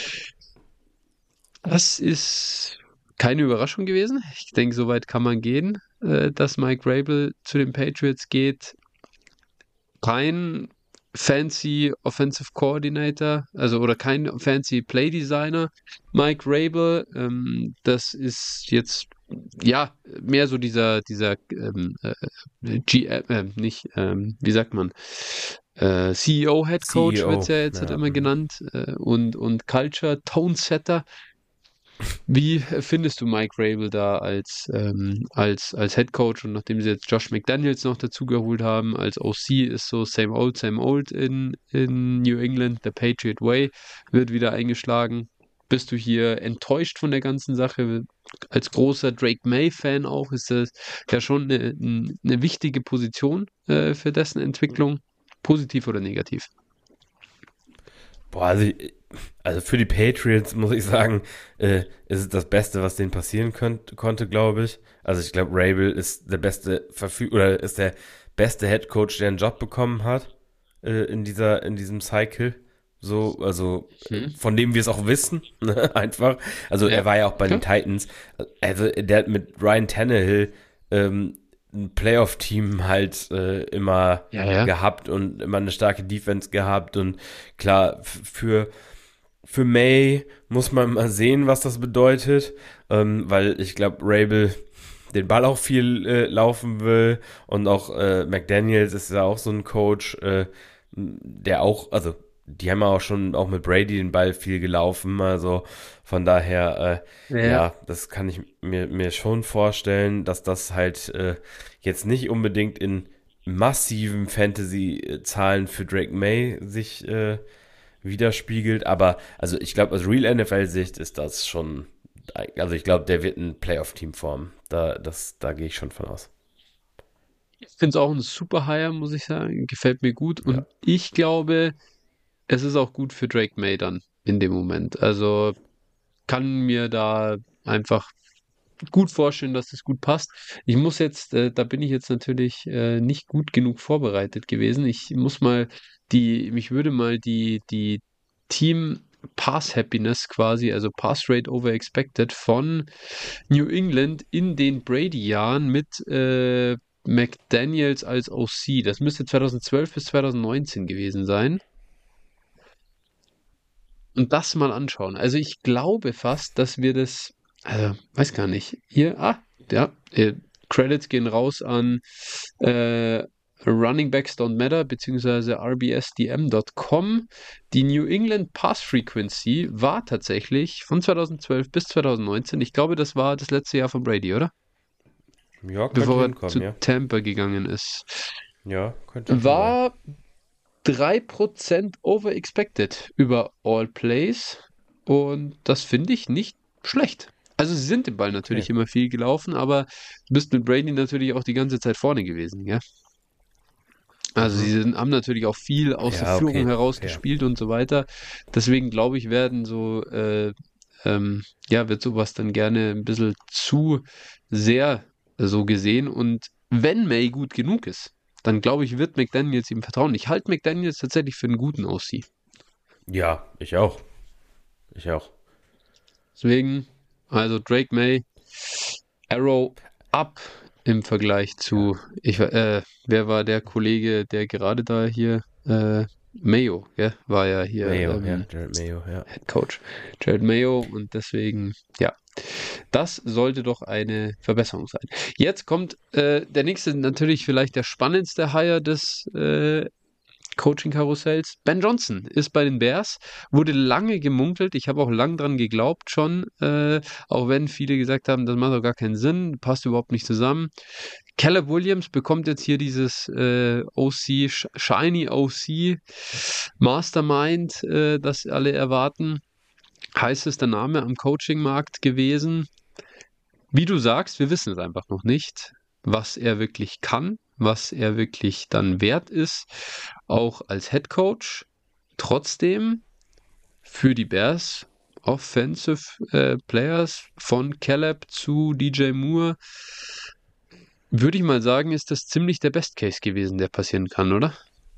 Das ist keine Überraschung gewesen. Ich denke, soweit kann man gehen, dass Mike Vrabel zu den Patriots geht. Kein fancy Offensive Coordinator, also oder kein fancy Play Designer. Mike Vrabel, das ist jetzt ja mehr so dieser GM, nicht, wie sagt man, CEO, Head Coach wird es CEO, ja jetzt halt ja. immer genannt, und Culture Tone Setter. Wie findest du Mike Vrabel da als Head Coach und nachdem sie jetzt Josh McDaniels noch dazu geholt haben, als OC ist so same old in New England, the Patriot Way wird wieder eingeschlagen. Bist du hier enttäuscht von der ganzen Sache? Als großer Drake May-Fan auch ist das ja schon eine wichtige Position für dessen Entwicklung, positiv oder negativ? Boah, also für die Patriots muss ich sagen, ist es das Beste, was denen passieren konnte, glaube ich. Also ich glaube, Rabel ist der beste oder ist der beste Head Coach, der einen Job bekommen hat in diesem Cycle. So, also Mhm. von dem wir es auch wissen, ne? Einfach. Also er Ja, war ja auch bei den klar. Titans. Also der hat mit Ryan Tannehill ein Playoff-Team halt immer Ja, ja. gehabt und immer eine starke Defense gehabt und klar, für für May muss man mal sehen, was das bedeutet, weil ich glaube, Rabel den Ball auch viel laufen will und auch McDaniels ist ja auch so ein Coach, der auch, also die haben ja auch schon auch mit Brady den Ball viel gelaufen, also von daher, Ja. ja, das kann ich mir schon vorstellen, dass das halt jetzt nicht unbedingt in massiven Fantasy-Zahlen für Drake May sich widerspiegelt, aber also ich glaube, aus Real NFL-Sicht ist das schon, also ich glaube, der wird ein Playoff-Team formen. Da gehe ich schon von aus. Ich finde es auch ein super Hire, muss ich sagen. Gefällt mir gut. Ja. Und ich glaube, es ist auch gut für Drake May dann in dem Moment. Also kann mir da einfach gut vorstellen, dass das gut passt. Ich muss jetzt, da bin ich jetzt natürlich nicht gut genug vorbereitet gewesen. Ich muss mal mich würde mal die Team Pass Happiness quasi, also Pass Rate over Expected von New England in den Brady-Jahren mit McDaniels als OC. Das müsste 2012 bis 2019 gewesen sein. Und das mal anschauen. Also ich glaube fast, dass wir das, also weiß gar nicht. Hier, ja, Credits gehen raus an äh, Running Backs Don't Matter beziehungsweise rbsdm.com. Die New England Pass Frequency war tatsächlich von 2012 bis 2019. Ich glaube, das war das letzte Jahr von Brady, oder? Ja, könnte Bevor er hinkommen, zu ja. Tampa gegangen ist. Ja, könnte schon sein. War 3% over expected über All Plays und das finde ich nicht schlecht. Also sie sind den Ball Okay. natürlich immer viel gelaufen, aber du bist mit Brady natürlich auch die ganze Zeit vorne gewesen, ja. Also Mhm. haben natürlich auch viel aus der Ja, Führung okay, heraus fair. gespielt und so weiter. Deswegen glaube ich, ja, wird sowas dann gerne ein bisschen zu sehr so gesehen. Und wenn May gut genug ist, dann glaube ich, wird McDaniels ihm vertrauen. Ich halte McDaniels tatsächlich für einen guten OC. Ja, ich auch. Ich auch. Deswegen, also Drake May, Arrow up im Vergleich Ja. zu, wer war der Kollege, der gerade da hier, Mayo, ja, war ja hier Mayo, ja, Jared Mayo, ja. Head Coach Jared Mayo und deswegen, ja, das sollte doch eine Verbesserung sein. Jetzt kommt der nächste, natürlich vielleicht der spannendste Hire des Coaching-Karussells. Ben Johnson ist bei den Bears, wurde lange gemunkelt. Ich habe auch lang dran geglaubt schon, auch wenn viele gesagt haben, das macht doch gar keinen Sinn, passt überhaupt nicht zusammen. Caleb Williams bekommt jetzt hier dieses OC, Shiny OC Mastermind, das alle erwarten. Heißester Name am Coaching-Markt gewesen. Wie du sagst, wir wissen es einfach noch nicht, was er wirklich kann, was er wirklich dann wert ist, auch als Head Coach. Trotzdem für die Bears Offensive Players von Caleb zu DJ Moore, würde ich mal sagen, ist das ziemlich der Best Case gewesen, der passieren kann, oder?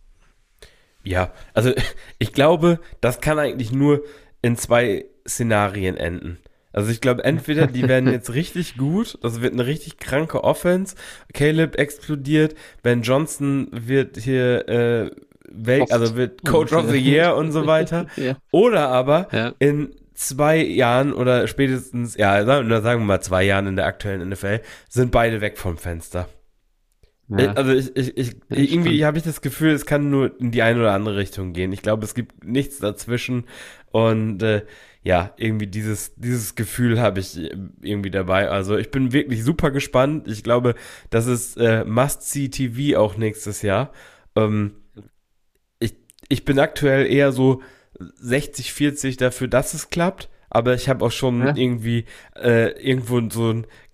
Ja, also ich glaube, das kann eigentlich nur in zwei Szenarien enden. Also ich glaube, entweder die werden jetzt richtig gut, das wird eine richtig kranke Offense, Caleb explodiert, Ben Johnson wird hier also Oft. wird Und Coach of the Year und so weiter. ja, Oder aber ja, in 2 Jahren oder spätestens, ja, sagen wir mal 2 Jahren in der aktuellen NFL, sind beide weg vom Fenster. ja, Also ja, irgendwie spannend. habe ich das Gefühl, es kann nur in die eine oder andere Richtung gehen. Ich glaube, es gibt nichts dazwischen und ja, irgendwie dieses Gefühl habe ich irgendwie dabei. Also ich bin wirklich super gespannt. Ich glaube, das ist Must-See-TV auch nächstes Jahr. Ähm, ich, ich bin aktuell eher so 60-40 dafür, dass es klappt, aber ich habe auch schon Ja. irgendwie irgendwo so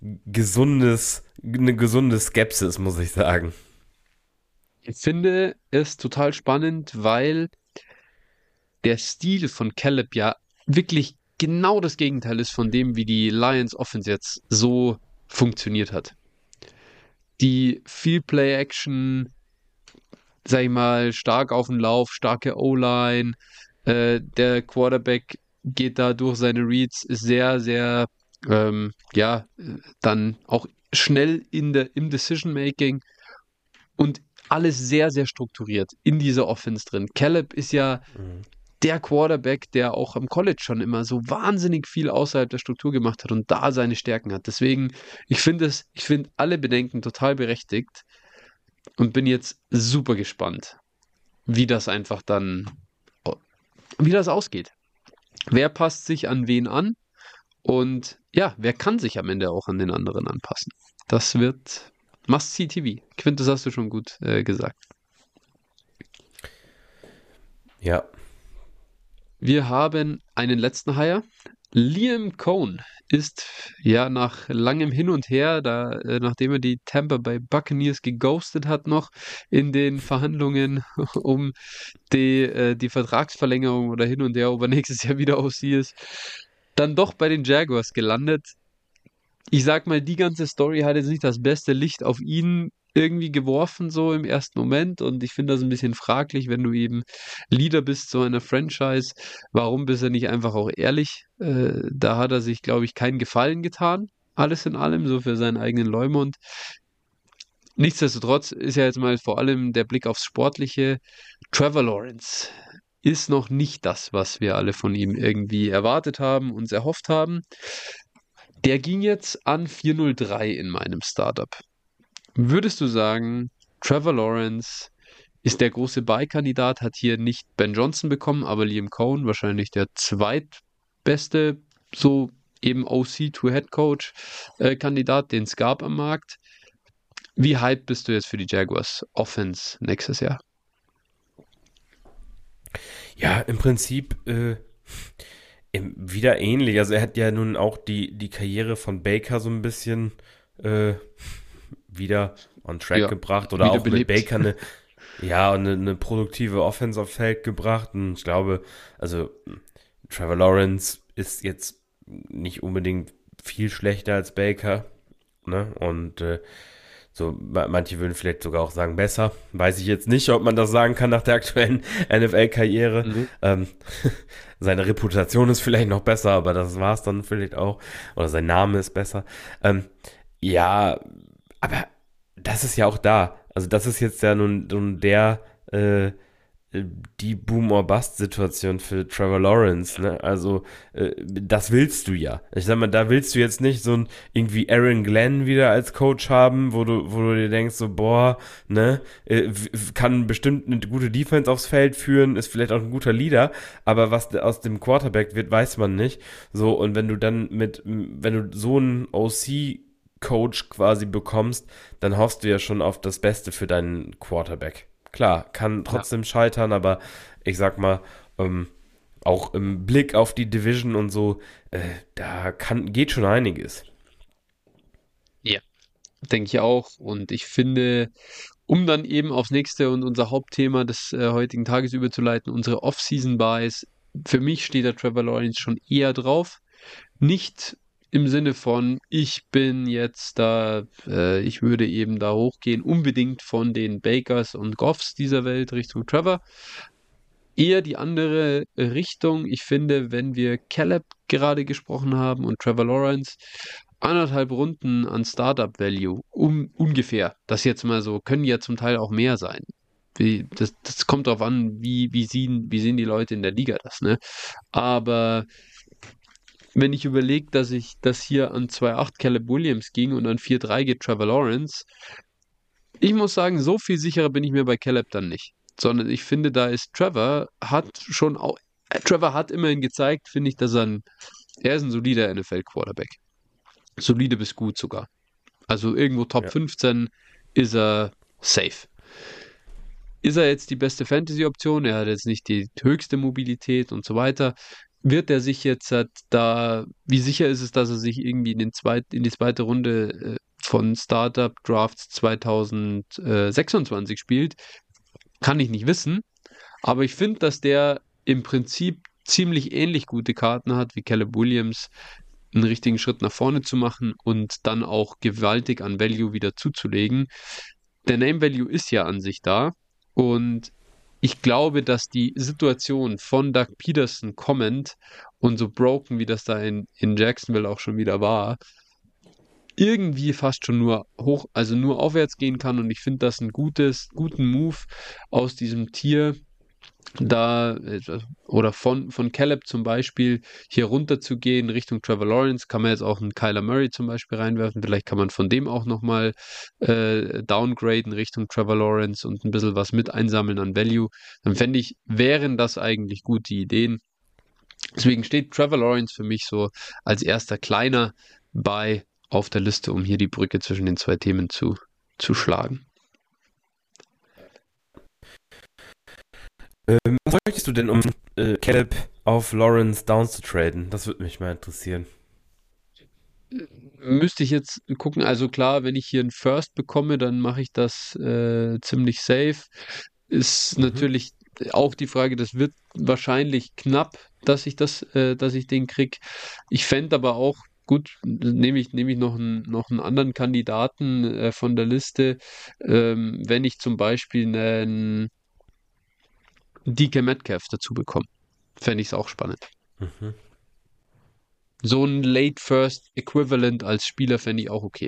eine gesunde Skepsis, muss ich sagen. Ich finde es total spannend, weil der Stil von Caleb ja wirklich genau das Gegenteil ist von dem, wie die Lions Offense jetzt so funktioniert hat. Die viel Play-Action, sag ich mal, stark auf dem Lauf, starke O-Line, der Quarterback geht da durch seine Reads, ist sehr, sehr, ja, dann auch schnell im Decision-Making und alles sehr, sehr strukturiert in dieser Offense drin. Caleb ist ja Mhm. der Quarterback, der auch am College schon immer so wahnsinnig viel außerhalb der Struktur gemacht hat und da seine Stärken hat. Deswegen, ich finde alle Bedenken total berechtigt und bin jetzt super gespannt, wie das einfach dann, wie das ausgeht. Wer passt sich an wen an? Und ja, wer kann sich am Ende auch an den anderen anpassen? Das wird Must-See-TV. Ich finde, das hast du schon gut gesagt. Ja, Wir haben einen letzten Hire. Liam Cohn ist ja nach langem Hin und Her, nachdem er die Tampa Bay Buccaneers geghostet hat, noch in den Verhandlungen um die Vertragsverlängerung oder hin und her, ob er nächstes Jahr wieder OC ist, dann doch bei den Jaguars gelandet. Ich sag mal, die ganze Story hat jetzt nicht das beste Licht auf ihn irgendwie geworfen, so im ersten Moment. Und ich finde das ein bisschen fraglich, wenn du eben Leader bist so einer Franchise. Warum bist du nicht einfach auch ehrlich? Da hat er sich, glaube ich, keinen Gefallen getan. Alles in allem, so für seinen eigenen Leumund. Nichtsdestotrotz ist ja jetzt mal vor allem der Blick aufs Sportliche. Trevor Lawrence ist noch nicht das, was wir alle von ihm irgendwie erwartet haben, uns erhofft haben. Der ging jetzt an 4:03 in meinem Startup. Würdest du sagen, Trevor Lawrence ist der große Buy-Kandidat, hat hier nicht Ben Johnson bekommen, aber Liam Cohn, wahrscheinlich der zweitbeste, so eben OC to Head Coach Kandidat, den es gab am Markt. Wie hyped bist du jetzt für die Jaguars Offense nächstes Jahr? ja, im Prinzip wieder ähnlich. Also er hat ja nun auch die Karriere von Baker so ein bisschen äh, wieder on track Ja, gebracht oder auch mit wiederbelebt. Baker eine produktive Offense aufs Feld gebracht. Und ich glaube, also Trevor Lawrence ist jetzt nicht unbedingt viel schlechter als Baker, ne? Und so, manche würden vielleicht sogar auch sagen, besser. Weiß ich jetzt nicht, ob man das sagen kann nach der aktuellen NFL-Karriere. Mhm. Seine Reputation ist vielleicht noch besser, aber das war es dann vielleicht auch. Oder sein Name ist besser. Ja, aber das ist ja auch da. Also das ist jetzt ja nun die Boom-or-Bust-Situation für Trevor Lawrence, ne? Also, das willst du ja. Ich sag mal, da willst du jetzt nicht so ein irgendwie Aaron Glenn wieder als Coach haben, wo du dir denkst, so, boah, ne, kann bestimmt eine gute Defense aufs Feld führen, ist vielleicht auch ein guter Leader, aber was aus dem Quarterback wird, weiß man nicht. So, und wenn du so einen OC-Coach quasi bekommst, dann hoffst du ja schon auf das Beste für deinen Quarterback. Klar, kann Ja. trotzdem scheitern, aber ich sag mal, auch im Blick auf die Division und so, geht schon einiges. Ja, denke ich auch. Und ich finde, um dann eben aufs nächste und unser Hauptthema des heutigen Tages überzuleiten, unsere Off-Season-Buys, für mich steht der Trevor Lawrence schon eher drauf. Nicht im Sinne von, ich bin jetzt da, ich würde eben da hochgehen, unbedingt von den Bakers und Goffs dieser Welt Richtung Trevor. Eher die andere Richtung. Ich finde, wenn wir Caleb gerade gesprochen haben und Trevor Lawrence, 1,5 Runden an Startup Value, ungefähr. Das jetzt mal so, können ja zum Teil auch mehr sein. Das kommt darauf an, wie sehen die Leute in der Liga das, ne? Aber wenn ich überlege, dass hier an 2,8 Caleb Williams ging und an 4,3 geht Trevor Lawrence, ich muss sagen, so viel sicherer bin ich mir bei Caleb dann nicht. Sondern ich finde, da ist Trevor hat immerhin gezeigt, finde ich, er ist ein solider NFL-Quarterback. Solide bis gut sogar. Also irgendwo Top Ja. 15 ist er safe. Ist er jetzt die beste Fantasy-Option? Er hat jetzt nicht die höchste Mobilität und so weiter. Wird er sich jetzt wie sicher ist es, dass er sich irgendwie in die zweite Runde von Startup Drafts 2026 spielt? Kann ich nicht wissen. Aber ich finde, dass der im Prinzip ziemlich ähnlich gute Karten hat wie Caleb Williams, einen richtigen Schritt nach vorne zu machen und dann auch gewaltig an Value wieder zuzulegen. Der Name Value ist ja an sich da und ich glaube, dass die Situation von Doug Peterson kommend und so broken, wie das da in Jacksonville auch schon wieder war, irgendwie fast schon nur also nur aufwärts gehen kann und ich finde das einen guten Move aus diesem Tier da oder von Caleb zum Beispiel hier runter zu gehen Richtung Trevor Lawrence, kann man jetzt auch einen Kyler Murray zum Beispiel reinwerfen. Vielleicht kann man von dem auch nochmal downgraden Richtung Trevor Lawrence und ein bisschen was mit einsammeln an Value. Dann fände ich, wären das eigentlich gute Ideen. Deswegen steht Trevor Lawrence für mich so als erster kleiner bei auf der Liste, um hier die Brücke zwischen den zwei Themen zu schlagen. Was bräuchtest du denn, um Caleb auf Lawrence Downs zu traden? Das würde mich mal interessieren. Müsste ich jetzt gucken, also klar, wenn ich hier einen First bekomme, dann mache ich das ziemlich safe. Ist Mhm. natürlich auch die Frage, das wird wahrscheinlich knapp, dass ich den krieg. Ich fände aber auch, gut, nehme ich noch einen anderen Kandidaten von der Liste, wenn ich zum Beispiel einen DK Metcalf dazu bekomme. Fände ich es auch spannend. Mhm. So ein Late First Equivalent als Spieler fände ich auch okay.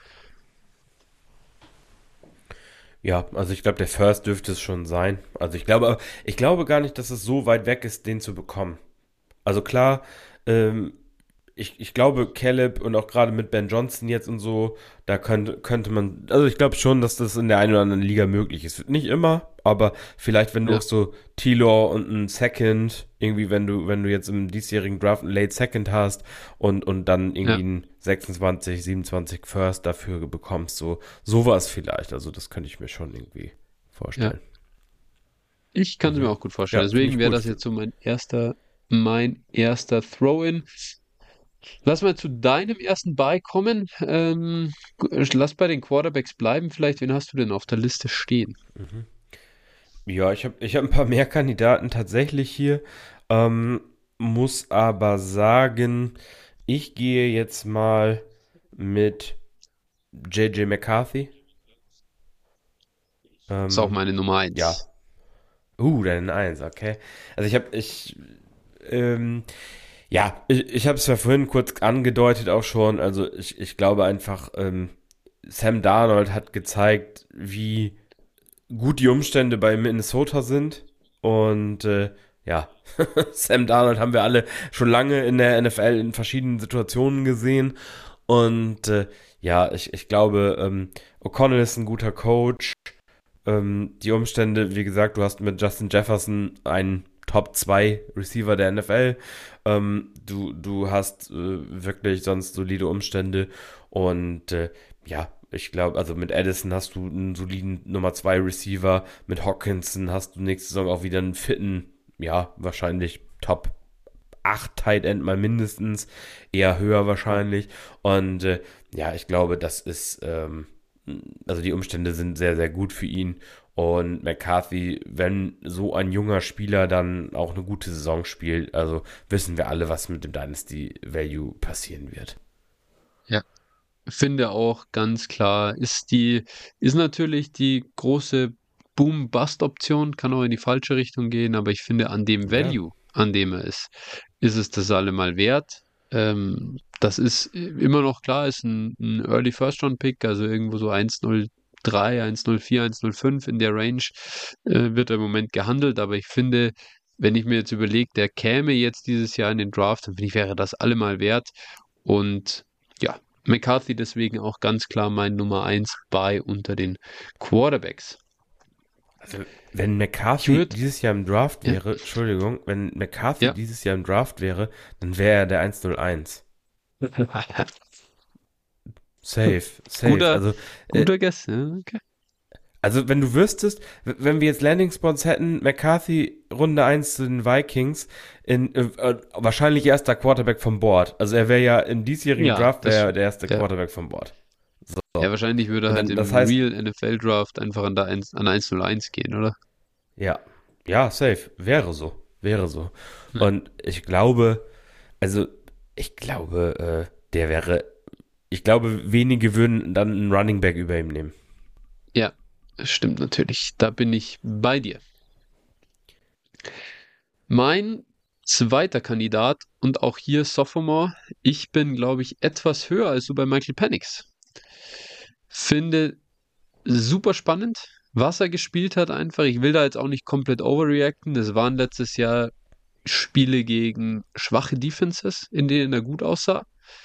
Ja, also ich glaube, der First dürfte es schon sein. Also ich glaube gar nicht, dass es so weit weg ist, den zu bekommen. Also klar, ähm, ich glaube, Caleb und auch gerade mit Ben Johnson jetzt und so, da könnte man, also ich glaube schon, dass das in der einen oder anderen Liga möglich ist. Nicht immer, aber vielleicht, wenn du Ja, auch so T-Law und ein Second, irgendwie, wenn du jetzt im diesjährigen Draft einen Late Second hast und dann irgendwie ja, einen 26, 27 First dafür bekommst, so sowas vielleicht. Also das könnte ich mir schon irgendwie ja. vorstellen. Ich kann es mir Mhm. auch gut vorstellen. Ja, finde Deswegen ich wäre gut. das jetzt so mein erster Throw-in. Lass mal zu deinem ersten Buy kommen. Lass bei den Quarterbacks bleiben. Vielleicht, wen hast du denn auf der Liste stehen? Mhm. Ja, ich hab ein paar mehr Kandidaten tatsächlich hier. Ähm, muss aber sagen, ich gehe jetzt mal mit JJ McCarthy. Ist auch Ähm, meine Nummer ja. eins. Deine Eins, okay. Also ähm, ich habe es ja vorhin kurz angedeutet auch schon. Also ich glaube einfach, Sam Darnold hat gezeigt, wie gut die Umstände bei Minnesota sind. Und ja, Sam Darnold haben wir alle schon lange in der NFL in verschiedenen Situationen gesehen. Und ja, ich glaube, O'Connell ist ein guter Coach. Die Umstände, wie gesagt, du hast mit Justin Jefferson einen Top 2 Receiver der NFL. Du hast wirklich sonst solide Umstände. Und ja, ich glaube, also mit Addison hast du einen soliden Nummer 2 Receiver. Mit Hawkinson hast du nächste Saison auch wieder einen fitten, ja, wahrscheinlich Top 8 Tight End mal mindestens. Eher höher Ja. wahrscheinlich. Und ja, ich glaube, das ist, also die Umstände sind sehr, sehr gut für ihn. Und McCarthy, wenn so ein junger Spieler dann auch eine gute Saison spielt, also wissen wir alle, was mit dem Dynasty Value passieren wird. Ja. Finde auch ganz klar, ist natürlich die große Boom-Bust-Option, kann auch in die falsche Richtung gehen, aber ich finde, an dem Ja. Value, an dem er ist es das allemal wert. Das ist immer noch klar, ist ein Early First-Round-Pick, also irgendwo so 1,03, 1,04, 1,05 in der Range wird er im Moment gehandelt, aber ich finde, wenn ich mir jetzt überlege, der käme jetzt dieses Jahr in den Draft, dann finde ich, wäre das allemal wert. Und ja, McCarthy deswegen auch ganz klar mein Nummer eins bei unter den Quarterbacks. Also, wenn Ich McCarthy würde, dieses Jahr im Draft ja, wäre, Entschuldigung, wenn McCarthy ja, dieses Jahr im Draft wäre, dann wäre er der 101. Safe, safe. guter, Also, äh, guter Guess, ja, okay. Also, wenn du wüsstest, wenn wir jetzt Landing Spots hätten, McCarthy Runde eins zu den Vikings, wahrscheinlich erster Quarterback vom Board. Also er wäre ja im diesjährigen Ja, Draft das wäre er stimmt. der erste Ja. Quarterback vom Board. Ja, So. wahrscheinlich würde er Und halt dann, das im heißt, Real NFL Draft einfach an 101 gehen, oder? ja, ja, safe. Wäre so. Wäre so. Ja, Und ich glaube, also, ich glaube, der wäre, ich glaube, wenige würden dann einen Running Back über ihm nehmen. ja, das stimmt natürlich. Da bin ich bei dir. Mein zweiter Kandidat und auch hier Sophomore. Ich bin, glaube ich, etwas höher als du bei Michael Penix. Finde super spannend. was er gespielt hat einfach. Ich will da jetzt auch nicht komplett overreacten. Das waren letztes Jahr Spiele gegen schwache Defenses, in denen er gut aussah.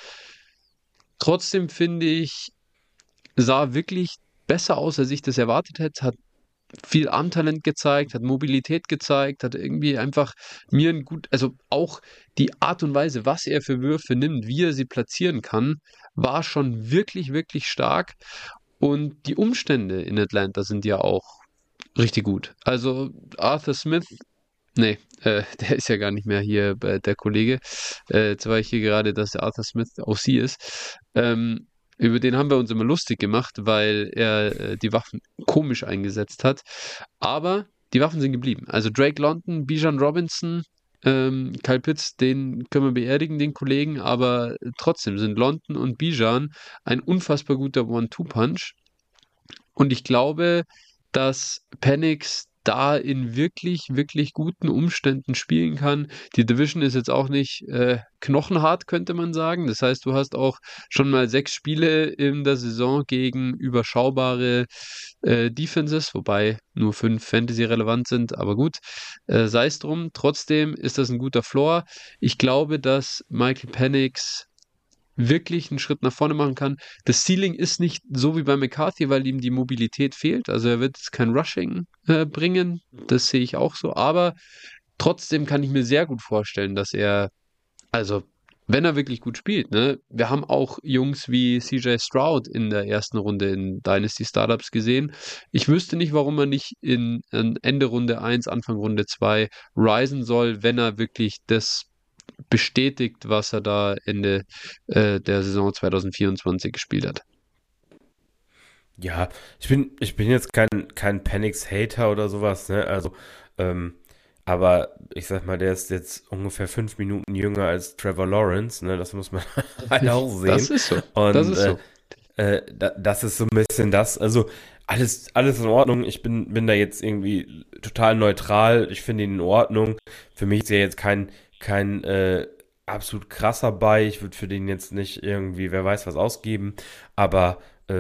Trotzdem finde ich, sah wirklich besser aus, als ich das erwartet hätte. Hat viel Armtalent gezeigt, hat Mobilität gezeigt, hat irgendwie einfach mir ein gut, also auch die Art und Weise, was er für Würfe nimmt, wie er sie platzieren kann, war schon wirklich, wirklich stark. Und die Umstände in Atlanta sind ja auch richtig gut. Also Arthur Smith, nee, der ist ja gar nicht mehr hier, der Kollege. Jetzt war ich hier gerade, dass der Arthur Smith auch sie ist. Über den haben wir uns immer lustig gemacht, weil er die Waffen komisch eingesetzt hat. Aber die Waffen sind geblieben. Also Drake London, Bijan Robinson, Kyle Pitts, den können wir beerdigen, den Kollegen, aber trotzdem sind London und Bijan ein unfassbar guter One-Two-Punch. Und ich glaube, dass Penix da in wirklich, wirklich guten Umständen spielen kann. Die Division ist jetzt auch nicht knochenhart, könnte man sagen. Das heißt, du hast auch schon mal 6 Spiele in der Saison gegen überschaubare Defenses, wobei nur 5 Fantasy relevant sind, aber gut, sei es drum. Trotzdem ist das ein guter Floor. Ich glaube, dass Michael Penix wirklich einen Schritt nach vorne machen kann. Das Ceiling ist nicht so wie bei McCarthy, weil ihm die Mobilität fehlt. Also er wird jetzt kein Rushing bringen. Das sehe ich auch so. Aber trotzdem kann ich mir sehr gut vorstellen, dass er, also wenn er wirklich gut spielt, ne, wir haben auch Jungs wie CJ Stroud in der ersten Runde in Dynasty Startups gesehen. Ich wüsste nicht, warum er nicht in Ende Runde 1, Anfang Runde 2 risen soll, wenn er wirklich das bestätigt, was er da Ende der Saison 2024 gespielt hat. Ja, ich bin jetzt kein Penix-Hater oder sowas, ne? Also, ähm, aber ich sag mal, der ist jetzt ungefähr 5 Minuten jünger als Trevor Lawrence, ne? Das muss man halt auch Das sehen. ist so. Das Und ist so. das ist so ein bisschen das. Also, alles in Ordnung. Ich bin da jetzt irgendwie total neutral. Ich finde ihn in Ordnung. Für mich ist er jetzt kein absolut krasser Buy. Ich würde für den jetzt nicht irgendwie, wer weiß was ausgeben. Aber,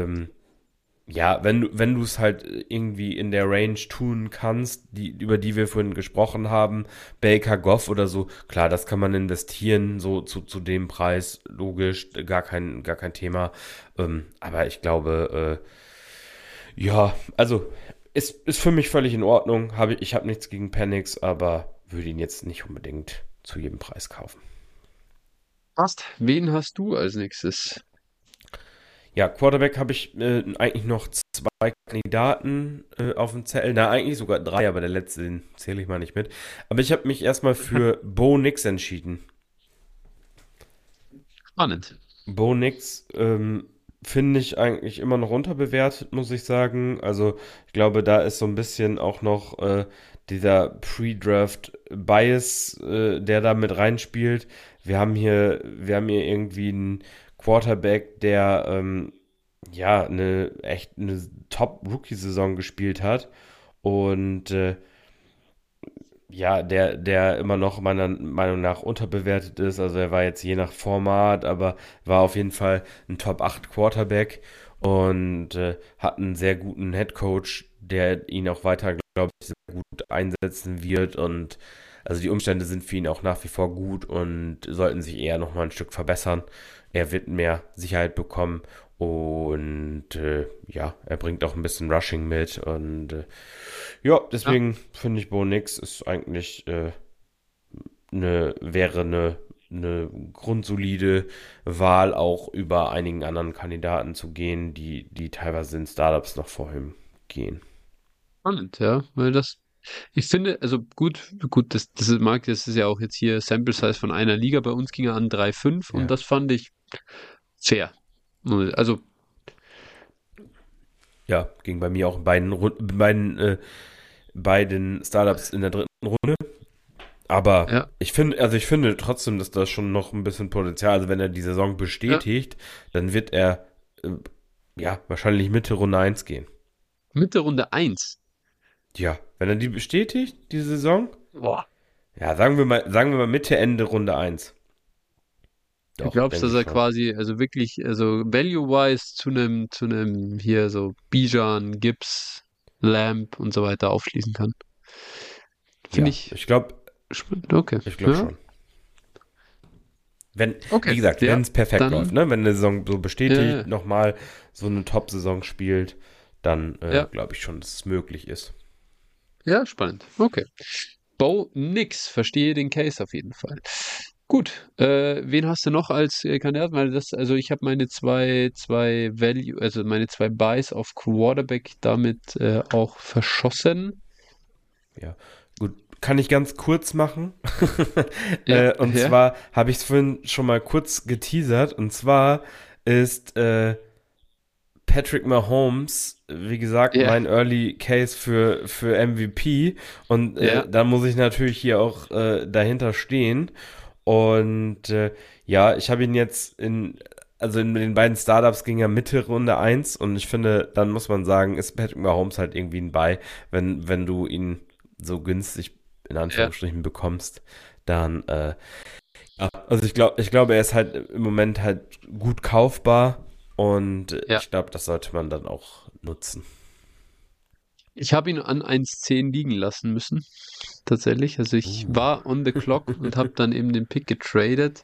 ja, wenn du es halt irgendwie in der Range tun kannst, über die wir vorhin gesprochen haben, Baker, Goff oder so, klar, das kann man investieren, so zu dem Preis, logisch, gar kein Thema. Aber ich glaube, ja, also ist für mich völlig in Ordnung. Ich habe nichts gegen Penix, aber würde ihn jetzt nicht unbedingt zu jedem Preis kaufen. Passt. Wen hast du als nächstes? Ja, Quarterback habe ich eigentlich noch zwei Kandidaten auf dem Zettel. Na, eigentlich sogar drei, aber der letzte, den zähle ich mal nicht mit. Aber ich habe mich erstmal für Bo Nix entschieden. Spannend. Bo Nix finde ich eigentlich immer noch unterbewertet, muss ich sagen. Also ich glaube, da ist so ein bisschen auch noch dieser Pre-Draft-Bias, der da mit reinspielt. Wir haben hier irgendwie einen Quarterback, der ja eine Top-Rookie-Saison gespielt hat und ja, der immer noch meiner Meinung nach unterbewertet ist. Also er war jetzt je nach Format, aber war auf jeden Fall ein Top 8 Quarterback und hat einen sehr guten Head Coach, der ihn auch weiter, glaube ich, sehr gut einsetzen wird. Und also die Umstände sind für ihn auch nach wie vor gut und sollten sich eher noch mal ein Stück verbessern. Er wird mehr Sicherheit bekommen und ja, er bringt auch ein bisschen Rushing mit und ja, Ja, deswegen finde ich Bo Nix ist eigentlich wäre eine grundsolide Wahl, auch über einigen anderen Kandidaten zu gehen, die teilweise in Startups noch vor ihm gehen. spannend, ja. Weil das, ich finde, also gut, das ist ja auch jetzt hier Sample Size von einer Liga. Bei uns ging er an 3,5 und Ja. das fand ich fair. Also, Ja, ging bei mir auch in beiden Startups in der dritten Runde. Aber ja, ich finde trotzdem, dass da schon noch ein bisschen Potenzial, also wenn er die Saison ja. bestätigt, dann wird er ja wahrscheinlich Mitte Runde eins gehen. Mitte Runde 1. Ja, wenn er die bestätigt, die Saison, Boah. ja, sagen wir mal Mitte, Ende Runde eins. Du Doch, glaubst, denke dass ich er schon. quasi, also wirklich, also value-wise zu einem hier so Bijan, Gibbs. Lamb und so weiter aufschließen kann. Finde Ja, ich ich glaube, spannend. Okay. ich glaube Ja. schon. Wenn, wie Okay. gesagt, Ja. wenn es perfekt läuft, Dann, ne? Wenn eine Saison so ja, bestätigt, nochmal so eine Top-Saison spielt, dann ja, glaube ich schon, dass es möglich ist. ja, spannend. Okay. Bo nix. Verstehe den Case auf jeden Fall. Gut. Wen hast du noch als Kandidat? Also ich habe meine zwei Value, also meine zwei Buys auf Quarterback damit auch verschossen. Ja, gut. Kann ich ganz kurz machen? Ja, Und ja, zwar habe ich es vorhin schon mal kurz geteasert. Und zwar ist Patrick Mahomes, wie gesagt, ja, mein Early Case für MVP. Und ja, da muss ich natürlich hier auch dahinter stehen. Und ja, ich habe ihn jetzt also in den beiden Startups ging er Mitte Runde eins und ich finde, dann muss man sagen, ist Patrick Mahomes halt irgendwie ein Buy, wenn du ihn so günstig in ja, Anführungsstrichen bekommst, dann ja, also ich glaube, er ist halt im Moment halt gut kaufbar und ja. ich glaube, das sollte man dann auch nutzen. Ich habe ihn an 1,10 liegen lassen müssen, tatsächlich. Also ich Uh. war on the clock und habe dann eben den Pick getradet.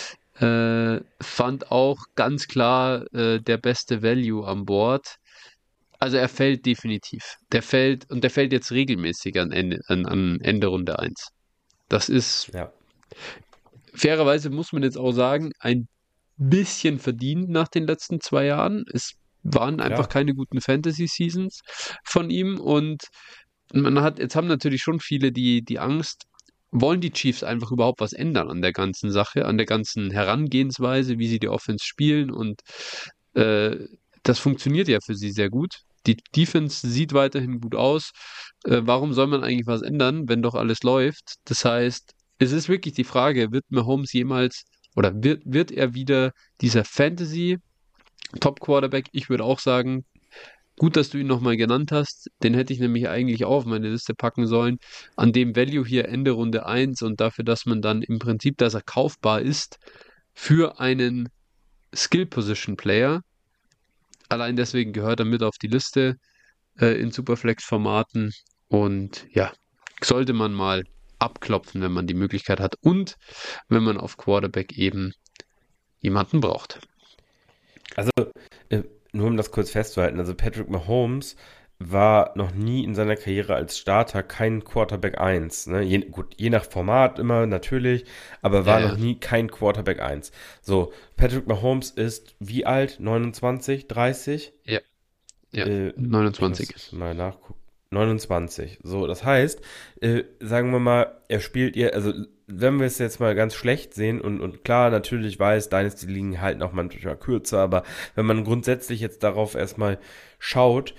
Fand auch ganz klar der beste Value an Bord. Also er fällt definitiv. Der fällt jetzt regelmäßig an Ende Runde eins. Das ist, Ja, fairerweise muss man jetzt auch sagen, ein bisschen verdient nach den letzten 2 Jahren. Es waren einfach klar. keine guten Fantasy-Seasons von ihm und jetzt haben natürlich schon viele die Angst, wollen die Chiefs einfach überhaupt was ändern an der ganzen Sache, an der ganzen Herangehensweise, wie sie die Offense spielen und äh, das funktioniert ja für sie sehr gut. Die Defense sieht weiterhin gut aus. Warum soll man eigentlich was ändern, wenn doch alles läuft? Das heißt, es ist wirklich die Frage, wird Mahomes jemals oder wird er wieder dieser Fantasy-Top-Quarterback? Ich würde auch sagen, gut, dass du ihn nochmal genannt hast. Den hätte ich nämlich eigentlich auch auf meine Liste packen sollen. An dem Value hier Ende Runde eins und dafür, dass man dann im Prinzip, dass er kaufbar ist für einen Skill-Position-Player. Allein deswegen gehört er mit auf die Liste in Superflex-Formaten. Und ja, sollte man mal abklopfen, wenn man die Möglichkeit hat und wenn man auf Quarterback eben jemanden braucht. Also, äh, nur um das kurz festzuhalten, also Patrick Mahomes war noch nie in seiner Karriere als Starter kein Quarterback eins. Ne? Gut, je nach Format immer natürlich, aber Ja, war noch ja, nie kein Quarterback eins. So, Patrick Mahomes ist wie alt? 29, 30? ja, ja, Ich 29. muss mal nachgucken. 29. So, das heißt, sagen wir mal, er spielt ihr, also wenn wir es jetzt mal ganz schlecht sehen und klar, natürlich weiß, Dynasty liegen halt noch manchmal kürzer, aber wenn man grundsätzlich jetzt darauf erstmal schaut,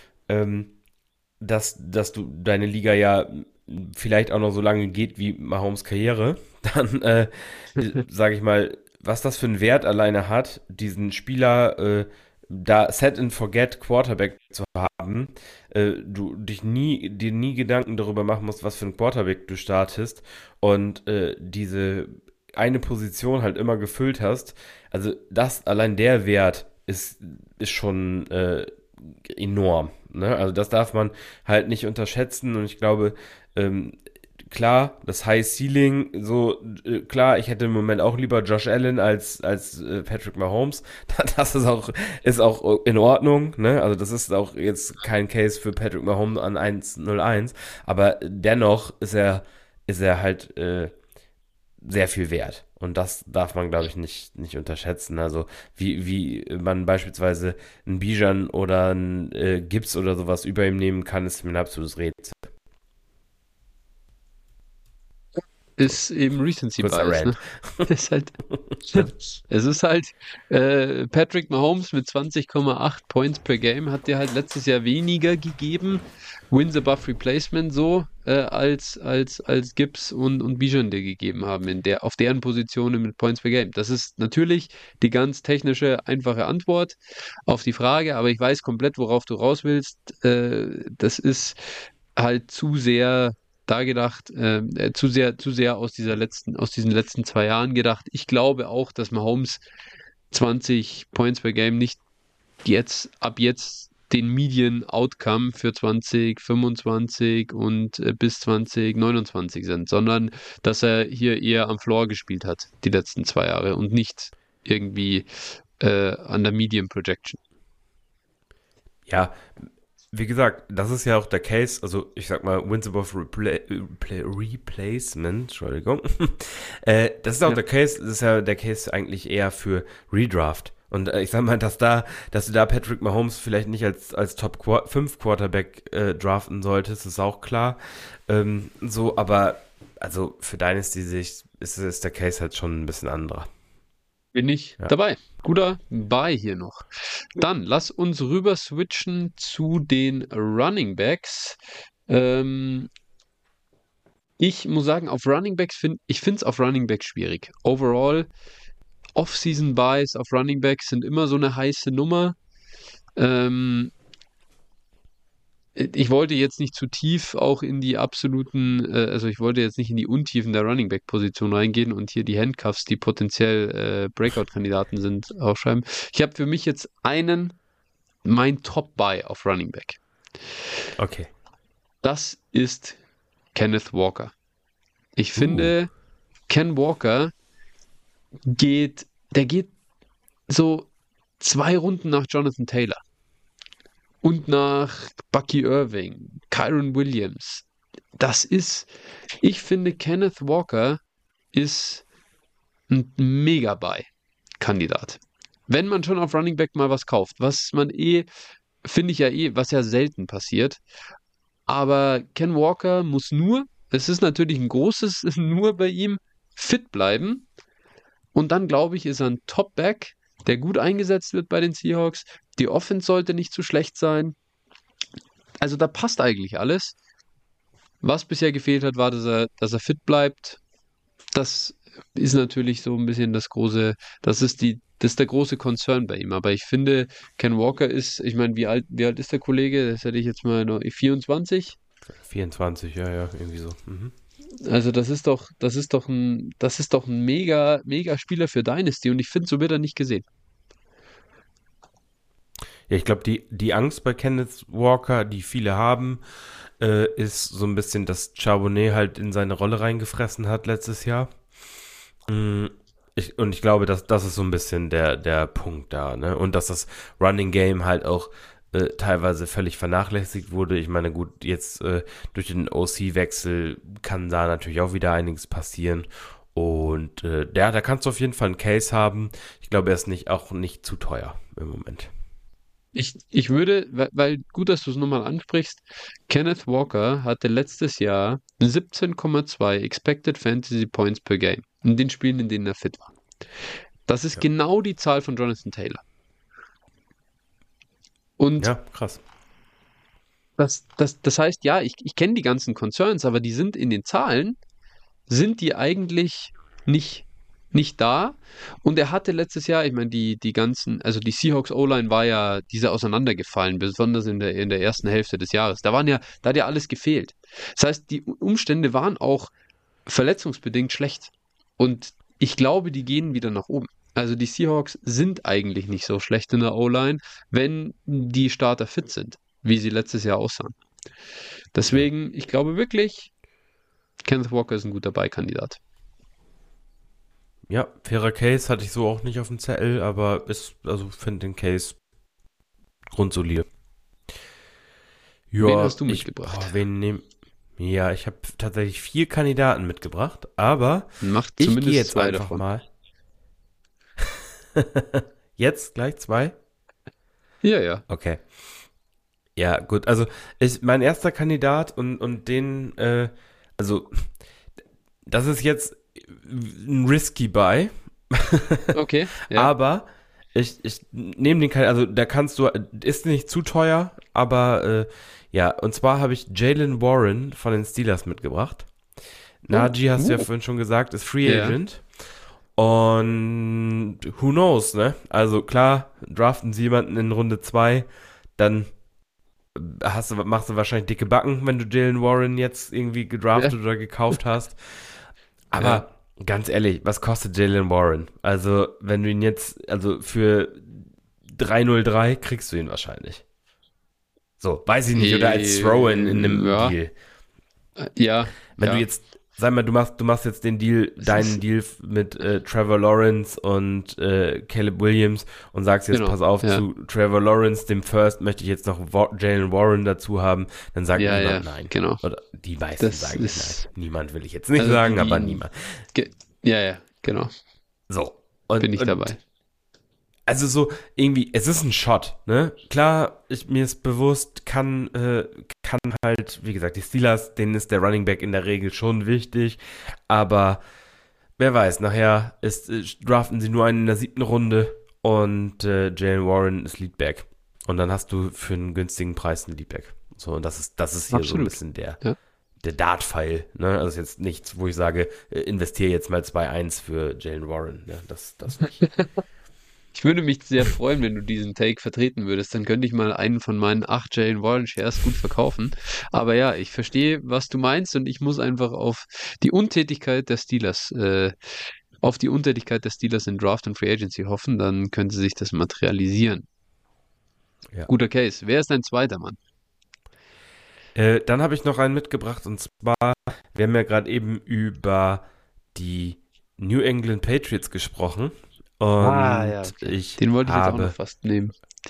dass du deine Liga ja vielleicht auch noch so lange geht wie Mahomes Karriere, dann sage ich mal, was das für einen Wert alleine hat, diesen Spieler da Set and Forget Quarterback zu haben, du dir nie Gedanken darüber machen musst, was für ein Quarterback du startest und diese eine Position halt immer gefüllt hast. Also das allein der Wert ist schon enorm. Ne? Also das darf man halt nicht unterschätzen und ich glaube, ähm, klar, das High Ceiling, so klar, ich hätte im Moment auch lieber Josh Allen als Patrick Mahomes. Das ist auch in Ordnung, ne? Also das ist auch jetzt kein Case für Patrick Mahomes an 1-0-1, aber dennoch ist er halt sehr viel wert. Und das darf man, glaube ich, nicht unterschätzen. Also wie man beispielsweise einen Bijan oder einen Gibbs oder sowas über ihm nehmen kann, ist mir ein absolutes Rätsel. So, Ist eben Recency kurzer Bias, ne? Rant. Ist halt, es ist halt, Patrick Mahomes mit 20,8 Points per Game hat dir halt letztes Jahr weniger gegeben, Wins above Replacement so, als Gibbs und Bijan dir gegeben haben, auf deren Positionen mit Points per Game. Das ist natürlich die ganz technische, einfache Antwort auf die Frage, aber ich weiß komplett, worauf du raus willst. Das ist halt zu sehr da gedacht, zu sehr aus diesen letzten 2 Jahren gedacht. Ich glaube auch, dass Mahomes 20 Points per Game nicht ab jetzt den Median-Outcome für 2025 und bis 2029 sind, sondern dass er hier eher am Floor gespielt hat, die letzten 2 Jahre und nicht irgendwie an der Median Projection. Ja, wie gesagt, das ist ja auch der Case, also ich sag mal, Wins above Replacement, Entschuldigung. Das ist auch Ja. der Case, das ist ja der Case eigentlich eher für Redraft. Und ich sag mal, dass du da Patrick Mahomes vielleicht nicht als Top 5 Quarterback draften solltest, ist auch klar. So, aber also für Dynasty-Sicht ist der Case halt schon ein bisschen anderer. Bin ich Ja. dabei. Guter Buy hier noch. Dann lass uns rüber switchen zu den Running Backs. Ich muss sagen, auf Running Backs finde es auf Running Backs schwierig. Overall, Off-Season Buys auf Running Backs sind immer so eine heiße Nummer. Ähm, Ich wollte jetzt nicht zu tief auch in die absoluten, also ich wollte jetzt nicht in die Untiefen der Running Back Position reingehen und hier die Handcuffs, die potenziell Breakout-Kandidaten sind, aufschreiben. Ich habe für mich jetzt mein Top-Buy auf Running Back. Okay. Das ist Kenneth Walker. Ich finde, Ken Walker der geht so 2 Runden nach Jonathan Taylor und nach Bucky Irving, Kyron Williams. Ich finde, Kenneth Walker ist ein Mega-Buy-Kandidat. Wenn man schon auf Running Back mal was kauft, finde ich ja was ja selten passiert. Aber Ken Walker es ist natürlich ein großes Nur bei ihm, fit bleiben. Und dann, glaube ich, ist er ein Top-Back, der gut eingesetzt wird bei den Seahawks. Die Offense sollte nicht zu schlecht sein. Also da passt eigentlich alles. Was bisher gefehlt hat, war, dass er fit bleibt. Das ist natürlich so ein bisschen das ist der große Concern bei ihm. Aber ich finde, Ken Walker ich meine, wie alt ist der Kollege? Das hätte ich jetzt mal noch, 24? 24, ja, irgendwie so. Mhm. Also das ist doch ein mega, mega Spieler für Dynasty und ich finde, so wird er nicht gesehen. Ja, ich glaube, die Angst bei Kenneth Walker, die viele haben, ist so ein bisschen, dass Charbonnet halt in seine Rolle reingefressen hat letztes Jahr. Mm, ich glaube, das ist so ein bisschen der Punkt da, ne? Und dass das Running Game halt auch teilweise völlig vernachlässigt wurde. Ich meine, gut, jetzt durch den OC-Wechsel kann da natürlich auch wieder einiges passieren. Und da kannst du auf jeden Fall einen Case haben. Ich glaube, er ist auch nicht zu teuer im Moment. Ich würde, weil gut, dass du es nochmal ansprichst, Kenneth Walker hatte letztes Jahr 17,2 Expected Fantasy Points per Game in den Spielen, in denen er fit war. Das ist Ja. genau die Zahl von Jonathan Taylor. Und Ja, krass. das heißt, ja, ich kenne die ganzen Concerns, aber die sind in den Zahlen, sind die eigentlich nicht, nicht da. Und er hatte letztes Jahr, ich meine, also die Seahawks O-Line war ja diese auseinandergefallen, besonders in der ersten Hälfte des Jahres. Da hat ja alles gefehlt. Das heißt, die Umstände waren auch verletzungsbedingt schlecht. Und ich glaube, die gehen wieder nach oben. Also die Seahawks sind eigentlich nicht so schlecht in der O-Line, wenn die Starter fit sind, wie sie letztes Jahr aussahen. Deswegen, ich glaube wirklich, Kenneth Walker ist ein guter Beikandidat. Ja, fairer Case hatte ich so auch nicht auf dem Zettel, aber finde den Case grundsolide. Wen Ja, hast du mitgebracht? Ja, ich habe tatsächlich 4 Kandidaten mitgebracht, aber Mach ich gehe zumindest jetzt 2 einfach davon. mal. Jetzt gleich 2? Ja, ja. Okay. Ja, gut, also mein erster Kandidat und also das ist jetzt ein risky Buy, Okay, ja. aber ich nehme den also da kannst du, ist nicht zu teuer, aber ja, und zwar habe ich Jaylen Warren von den Steelers mitgebracht. Najee, hast du ja vorhin schon gesagt, ist Free Ja. Agent. Und who knows, ne? Also klar, draften sie jemanden in Runde 2, dann machst du wahrscheinlich dicke Backen, wenn du Jaylen Warren jetzt irgendwie gedraftet oder gekauft hast. Aber ganz ehrlich, was kostet Jaylen Warren? Also, wenn du ihn jetzt, also für 303 kriegst du ihn wahrscheinlich. So, weiß ich nicht, oder als Throw-in in einem Ja, Deal. ja, Wenn du ja. jetzt, sag mal, du machst jetzt den Deal, Es deinen ist, Deal mit Trevor Lawrence und Caleb Williams und sagst jetzt, genau, pass auf, ja. zu Trevor Lawrence, dem First, möchte ich jetzt noch Jalen Warren dazu haben, dann sagt Ja, niemand ja, nein. genau. Oder die meisten Das sagen nicht nein. ist, Niemand will ich jetzt nicht also sagen, die aber ihn, niemand. ja, ja, genau, So. bin ich Und dabei. also so irgendwie, es ist ein Shot, ne? Klar, mir ist bewusst, kann halt, wie gesagt, die Steelers, denen ist der Running Back in der Regel schon wichtig, aber wer weiß, nachher draften sie nur einen in der 7. Runde und Jalen Warren ist Leadback. Und dann hast du für einen günstigen Preis einen Leadback. So, und das ist hier so ein Absolut. bisschen Ja. der Dart-Pfeil, ne? Also jetzt nichts, wo ich sage, investiere jetzt mal 2-1 für Jalen Warren, ne? Das nicht. Ich würde mich sehr freuen, wenn du diesen Take vertreten würdest. Dann könnte ich mal einen von meinen 8 Jalen Warren Shares gut verkaufen. Aber ja, ich verstehe, was du meinst und ich muss einfach die Untätigkeit der Steelers, auf die Untätigkeit der Steelers in Draft und Free Agency hoffen. Dann könnte sich das materialisieren. Ja. Guter Case. Wer ist dein zweiter Mann? Dann habe ich noch einen mitgebracht und zwar, wir haben ja gerade eben über die New England Patriots gesprochen Ah, und ja, okay. ich Den wollte ich jetzt auch noch habe, fast nehmen.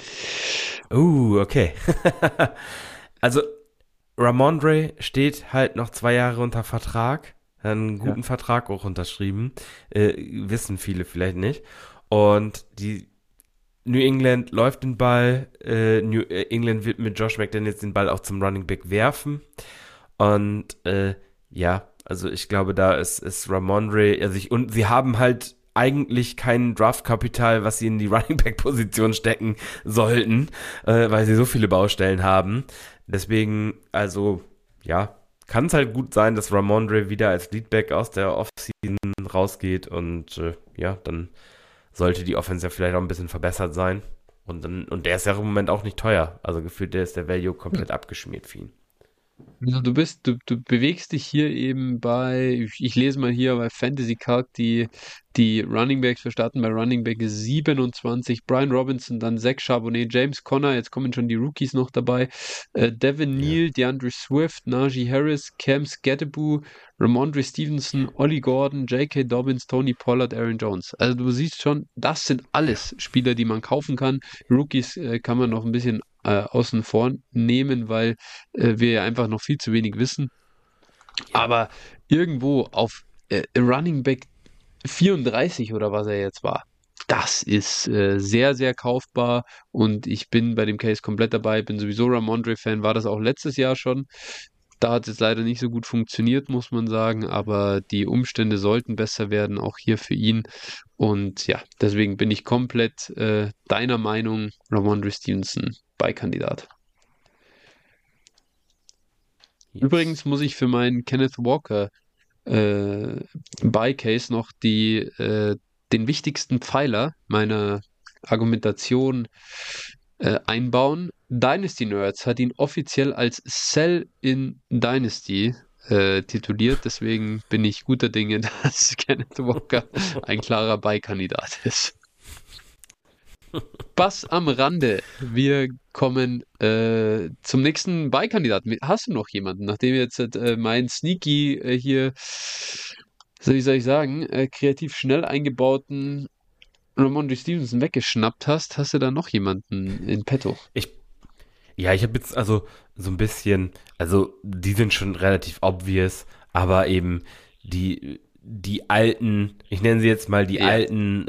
okay. Also Ramondre steht halt noch 2 Jahre unter Vertrag, hat einen Ja. guten Vertrag auch unterschrieben, wissen viele vielleicht nicht und die New England läuft den Ball, New England wird mit Josh McDaniels den Ball auch zum Running Back werfen und ja, also ich glaube, da ist Ramondre, und sie haben halt eigentlich kein Draftkapital, was sie in die Running Back Position stecken sollten, weil sie so viele Baustellen haben. Deswegen, also ja, kann es halt gut sein, dass Ramondre wieder als Leadback aus der Offseason rausgeht und ja, dann sollte die Offense ja vielleicht auch ein bisschen verbessert sein. Und der ist ja im Moment auch nicht teuer. Also gefühlt, der ist der Value komplett abgeschmiert für ihn. Also du bewegst dich hier eben ich lese mal hier bei Fantasy Calc die Running Backs. Wir starten bei Running Back 27, Brian Robinson, dann Zach Charbonnet, James Conner, jetzt kommen schon die Rookies noch dabei, Devin Ja. Neal, DeAndre Swift, Najee Harris, Cam Skattebo, Ramondre Stevenson, Ollie Gordon, J.K. Dobbins, Tony Pollard, Aaron Jones. Also du siehst schon, das sind Ja. alles Spieler, die man kaufen kann. Rookies kann man noch ein bisschen außen vor nehmen, weil wir ja einfach noch viel zu wenig wissen. Ja. Aber irgendwo auf Running Back 34 oder was er jetzt war, das ist sehr, sehr kaufbar und ich bin bei dem Case komplett dabei. Bin sowieso Ramondre-Fan, war das auch letztes Jahr schon. Da hat es leider nicht so gut funktioniert, muss man sagen, aber die Umstände sollten besser werden, auch hier für ihn. Und ja, deswegen bin ich komplett deiner Meinung, Ramondre Stevenson, Beikandidat. Yes. Übrigens muss ich für meinen Kenneth Walker Buy-Case noch den wichtigsten Pfeiler meiner Argumentation einbauen. Dynasty Nerds hat ihn offiziell als Sell in Dynasty tituliert, deswegen bin ich guter Dinge, dass Kenneth Walker ein klarer Buy-Kandidat ist. Spaß am Rande. Wir kommen zum nächsten Beikandidaten. Hast du noch jemanden, nachdem jetzt mein Sneaky hier, wie soll ich sagen, kreativ schnell eingebauten Ramondre Stevenson weggeschnappt hast du da noch jemanden in petto? Ich, ja, ich habe jetzt also so ein bisschen, also die sind schon relativ obvious, aber eben die alten, ich nenne sie jetzt mal die Ja. alten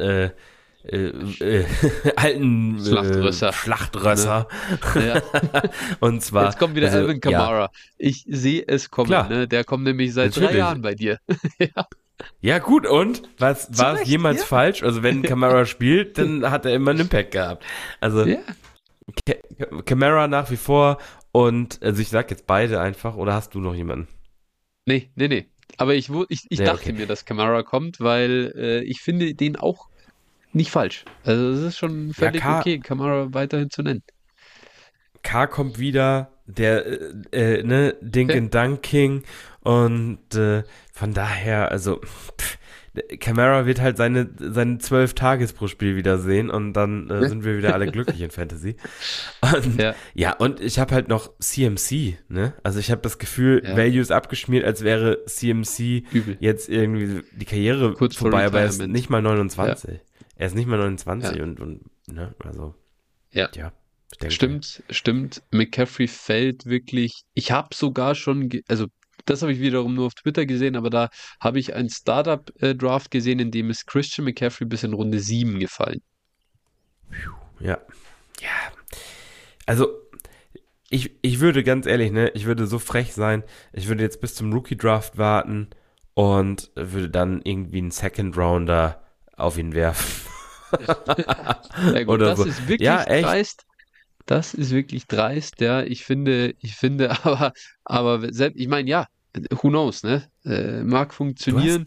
alten Schlachtrösser. Schlachtrösser. Ja. Und zwar, Jetzt kommt wieder also, Alvin Kamara. Ich sehe es kommen, klar, ne? Der kommt nämlich seit 3 natürlich. Jahren bei dir. Ja. Ja, gut, und? War es Recht, jemals ja. falsch? Also, wenn Kamara spielt, dann hat er immer einen Impact gehabt. Also, Ja. Kamara nach wie vor und, also ich sag jetzt beide einfach, oder hast du noch jemanden? Nee. Aber ich Ja, dachte okay. mir, dass Kamara kommt, weil ich finde den auch nicht falsch. Also es ist schon Ja, völlig okay, Kamara weiterhin zu nennen. K kommt wieder, der, ne, Dink Ja. and Dunk King und von daher, also, Kamara wird halt seine 12 Tages pro Spiel wieder sehen und dann sind wir wieder alle glücklich in Fantasy. Und Ja, ja, und ich habe halt noch CMC, ne? Also ich habe das Gefühl, ja, Value ist abgeschmiert, als wäre CMC übel. jetzt irgendwie die Karriere Kurz vor vorbei, aber er ist Retirement. nicht mal Ja, 29. Er ist nicht mal ja, 29 und ne, also, ja. ja, ich denke. Stimmt. McCaffrey fällt wirklich. Ich habe sogar schon, also das habe ich wiederum nur auf Twitter gesehen, aber da habe ich ein Startup-Draft gesehen, in dem ist Christian McCaffrey bis in Runde 7 gefallen. Ja. Ja, also ich würde ganz ehrlich, ne, ich würde so frech sein, ich würde jetzt bis zum Rookie-Draft warten und würde dann irgendwie einen Second-Rounder auf ihn werfen. Ja gut, Oder das so. ist wirklich Ja, echt. dreist. Das ist wirklich dreist, ja. Ich finde, aber selbst, ich meine, ja, who knows, ne? Mag Du funktionieren. hast,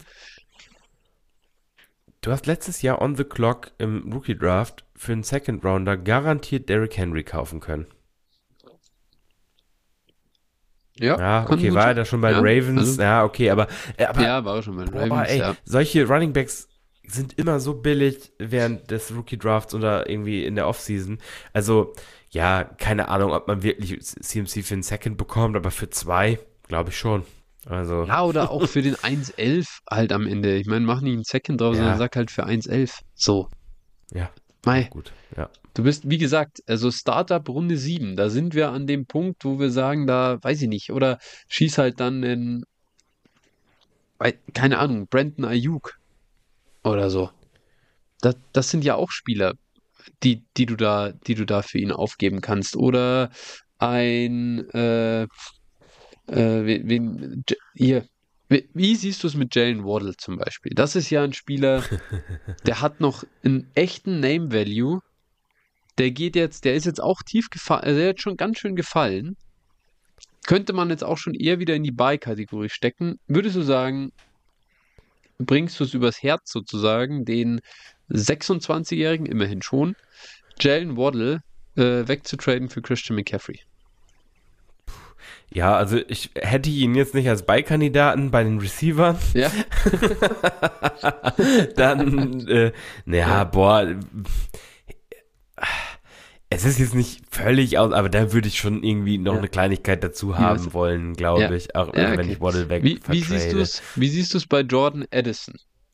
du hast letztes Jahr on the clock im Rookie-Draft für einen Second-Rounder garantiert Derrick Henry kaufen können. Ja, Ja, kann okay, gut war er sein. da schon bei den Ja, Ravens? also, Ja, okay, aber ja, war er schon bei den boah, Ravens, ey, ja. solche Running Backs sind immer so billig während des Rookie Drafts oder irgendwie in der Offseason. Also, ja, keine Ahnung, ob man wirklich CMC für einen Second bekommt, aber für zwei, glaube ich schon. Also, Ja, oder auch für den 1,11 halt am Ende. Ich meine, mach nicht einen Second draus, sondern ja, sag halt für 1,11. So, ja, auch Mai, gut. Ja. du bist, wie gesagt, also Startup Runde 7. Da sind wir an dem Punkt, wo wir sagen, da weiß ich nicht. Oder schieß halt dann in, keine Ahnung, Brandon Ayuk oder so. Das sind ja auch Spieler, die du da für ihn aufgeben kannst. Oder ein, hier, wie siehst du es mit Jalen Waddle zum Beispiel? Das ist ja ein Spieler, der hat noch einen echten Name Value. Der ist jetzt auch tief gefallen, also der hat schon ganz schön gefallen. Könnte man jetzt auch schon eher wieder in die Buy-Kategorie stecken. Würdest du sagen, bringst du es übers Herz sozusagen, den 26-Jährigen, immerhin schon, Jalen Waddle wegzutraden für Christian McCaffrey? Ja, also ich hätte ihn jetzt nicht als Beikandidaten bei den Receivern. Ja, Dann, naja, ja, boah, es ist jetzt nicht völlig aus, aber da würde ich schon irgendwie noch ja. eine Kleinigkeit dazu Ja, haben wollen, ja, glaube ich, auch ja, wenn okay. ich Waddle weg Wie siehst du vertrade. es? Wie siehst du es bei Jordan Addison?